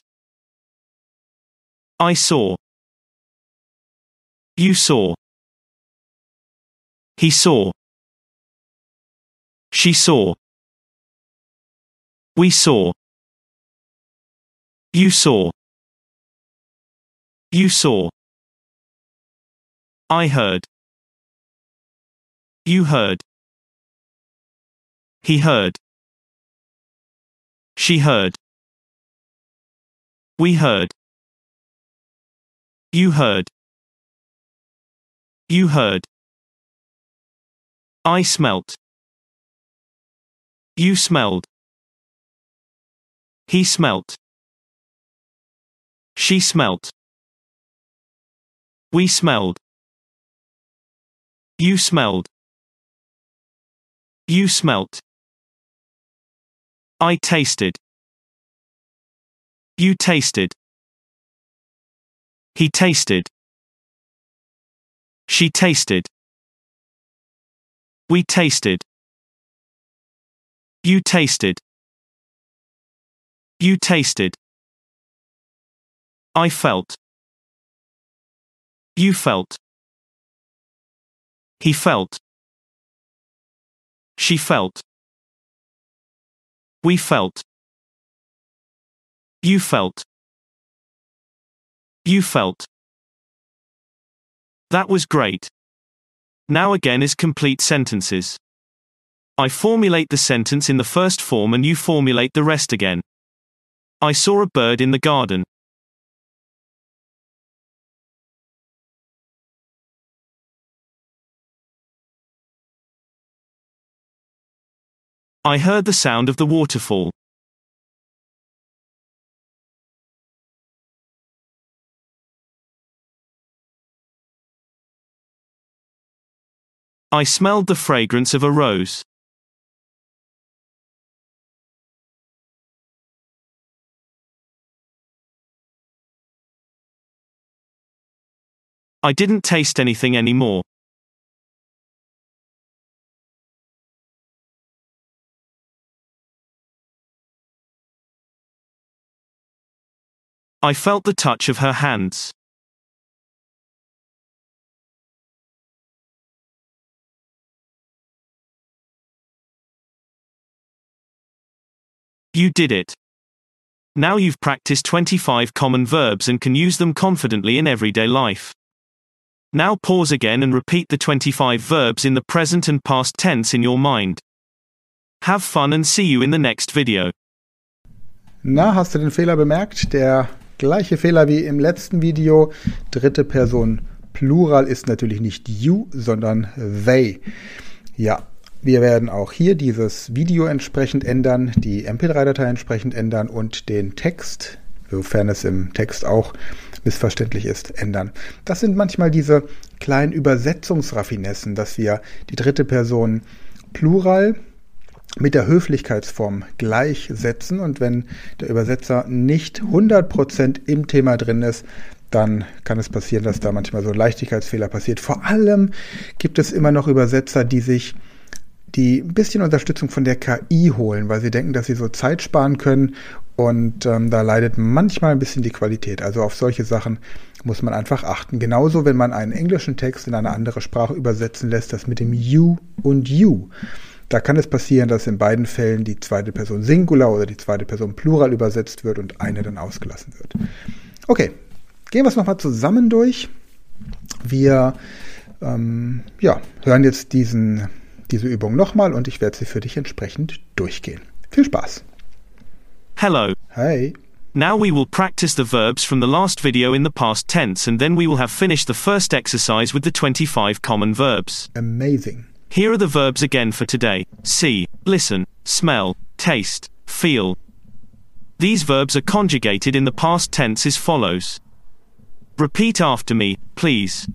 I saw. You saw. He saw. She saw. We saw. You saw. You saw. I heard. You heard. He heard. She heard. We heard. You heard. You heard. I smelt. You smelled. He smelt. She smelt. We smelled. You smelled. You smelt. I tasted. You tasted. He tasted. She tasted. We tasted. You tasted. You tasted. I felt. You felt. He felt. She felt. We felt. You felt. You felt. That was great. Now again is complete sentences. I formulate the sentence in the first form and you formulate the rest again. I saw a bird in the garden. I heard the sound of the waterfall. I smelled the fragrance of a rose. I didn't taste anything anymore. I felt the touch of her hands. You did it. Now you've practiced twenty-five common verbs and can use them confidently in everyday life. Now pause again and repeat the twenty-five verbs in the present and past tense in your mind. Have fun and see you in the next video. Na, hast du den Fehler bemerkt? Der gleiche Fehler wie im letzten Video. Dritte Person Plural ist natürlich nicht you, sondern they. Ja, wir werden auch hier dieses Video entsprechend ändern, die M P drei Datei entsprechend ändern und den Text, sofern es im Text auch missverständlich ist, ändern. Das sind manchmal diese kleinen Übersetzungsraffinessen, dass wir die dritte Person Plural mit der Höflichkeitsform gleichsetzen und wenn der Übersetzer nicht hundert Prozent im Thema drin ist, dann kann es passieren, dass da manchmal so ein Leichtigkeitsfehler passiert. Vor allem gibt es immer noch Übersetzer, die sich die ein bisschen Unterstützung von der K I holen, weil sie denken, dass sie so Zeit sparen können und ähm, da leidet manchmal ein bisschen die Qualität. Also auf solche Sachen muss man einfach achten. Genauso, wenn man einen englischen Text in eine andere Sprache übersetzen lässt, das mit dem you und you. Da kann es passieren, dass in beiden Fällen die zweite Person Singular oder die zweite Person Plural übersetzt wird und eine dann ausgelassen wird. Okay, gehen wir es nochmal zusammen durch. Wir ähm, ja, hören jetzt diesen diese Übung nochmal und ich werde sie für dich entsprechend durchgehen. Viel Spaß! Hello. Hey. Now we will practice the verbs from the last video in the past tense and then we will have finished the first exercise with the twenty-five common verbs. Amazing. Here are the verbs again for today. See, listen, smell, taste, feel. These verbs are conjugated in the past tense as follows. Repeat after me, please.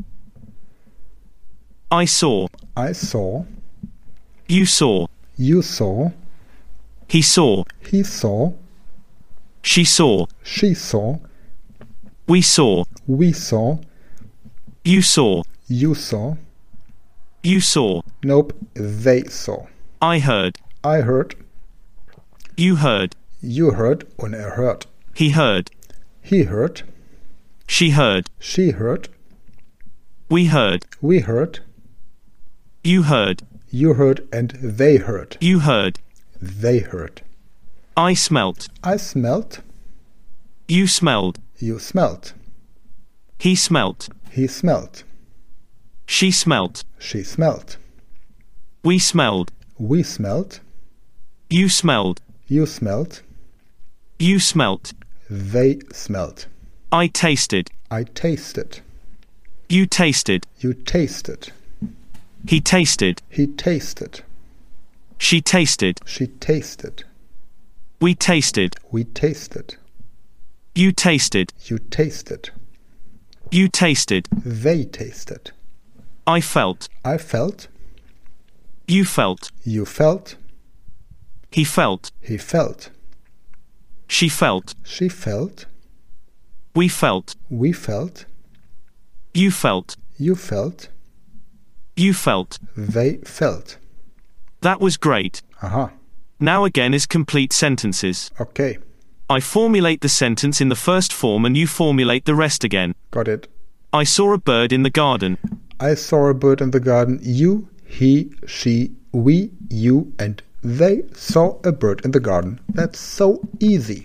I saw. I saw. You saw. You saw. He saw. He saw. She saw. She saw. We saw. We saw. You saw. You saw. You saw. Nope, they saw. I heard. I heard. You heard. You heard und er hört. He heard. He heard. She heard. She heard. We heard. We heard. You heard. You heard and they heard. You heard. They heard. I smelt. I smelt. You smelled. You smelt. He smelt. He smelt. She smelt. She smelt. We smelled. We smelt. You smelled. You smelt. You smelt. They smelt. I tasted. I tasted. You tasted. You tasted. He tasted. He tasted. She tasted. She tasted. We tasted. We tasted. You tasted. You tasted. You tasted. They tasted. I felt. I felt. You felt. You felt. He felt. He felt. She felt. She felt. We felt. We felt. You felt. You felt. You felt. They felt. That was great. Aha. Now again is complete sentences. Okay. I formulate the sentence in the first form and you formulate the rest again. Got it. I saw a bird in the garden. I saw a bird in the garden. You, he, she, we, you, and they saw a bird in the garden. That's so easy.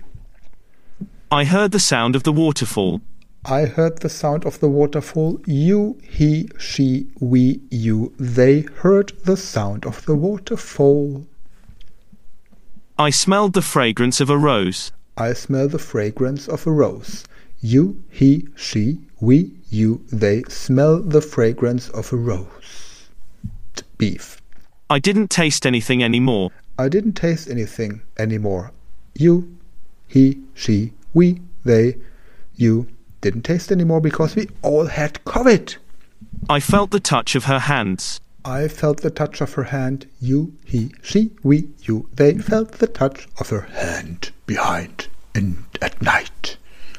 I heard the sound of the waterfall. I heard the sound of the waterfall. You, he, she, we, you, they heard the sound of the waterfall. I smelled the fragrance of a rose. I smell the fragrance of a rose. You, he, she, we, you, they smell the fragrance of a rose. Beef. I didn't taste anything anymore. I didn't taste anything anymore. You, he, she, we, they, you didn't taste anymore because we all had COVID. I felt the touch of her hands. I felt the touch of her hand. You, he, she, we, you. They felt the touch of her hand behind and at night.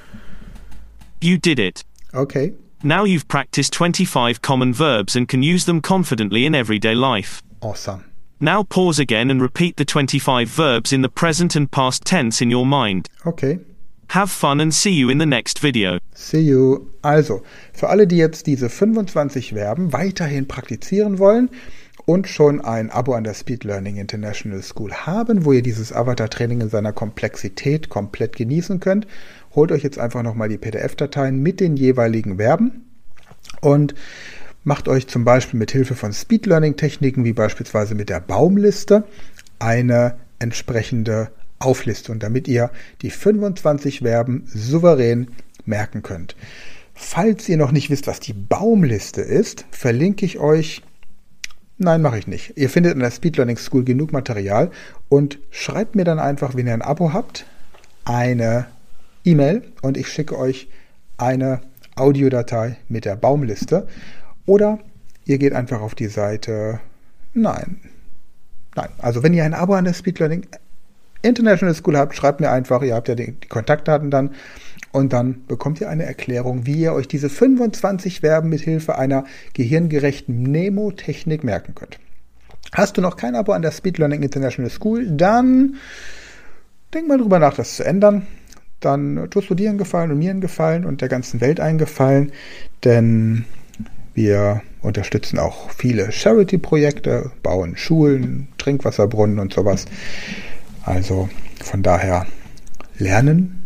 You did it. Okay. Now you've practiced twenty-five common verbs and can use them confidently in everyday life. Awesome. Now pause again and repeat the twenty-five verbs in the present and past tense in your mind. Okay. Have fun and see you in the next video. See you. Also, für alle, die jetzt diese fünfundzwanzig Verben weiterhin praktizieren wollen und schon ein Abo an der Speed Learning International School haben, wo ihr dieses Avatar-Training in seiner Komplexität komplett genießen könnt, holt euch jetzt einfach nochmal die P D F-Dateien mit den jeweiligen Verben und macht euch zum Beispiel mit Hilfe von Speed Learning Techniken, wie beispielsweise mit der Baumliste, eine entsprechende Auflistung, damit ihr die fünfundzwanzig Verben souverän merken könnt. Falls ihr noch nicht wisst, was die Baumliste ist, verlinke ich euch. Nein, mache ich nicht. Ihr findet in der Speed Learning School genug Material und schreibt mir dann einfach, wenn ihr ein Abo habt, eine E-Mail und ich schicke euch eine Audiodatei mit der Baumliste. Oder ihr geht einfach auf die Seite. Nein. Nein. Also wenn ihr ein Abo an der Speed Learning International School habt, schreibt mir einfach, ihr habt ja die, die Kontaktdaten dann und dann bekommt ihr eine Erklärung, wie ihr euch diese fünfundzwanzig Verben mit Hilfe einer gehirngerechten Mnemotechnik merken könnt. Hast du noch kein Abo an der Speed Learning International School, dann denk mal drüber nach, das zu ändern. Dann tust du dir einen Gefallen und mir einen Gefallen und der ganzen Welt einen Gefallen, denn wir unterstützen auch viele Charity-Projekte, bauen Schulen, Trinkwasserbrunnen und sowas. Also von daher, Lernen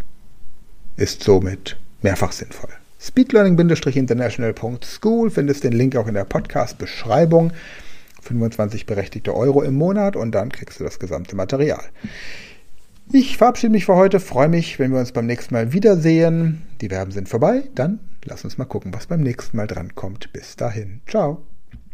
ist somit mehrfach sinnvoll. speedlearning-international punkt school findest den Link auch in der Podcast-Beschreibung. fünfundzwanzig berechtigte Euro im Monat und dann kriegst du das gesamte Material. Ich verabschiede mich für heute, freue mich, wenn wir uns beim nächsten Mal wiedersehen. Die Verben sind vorbei, dann lass uns mal gucken, was beim nächsten Mal dran kommt. Bis dahin, ciao.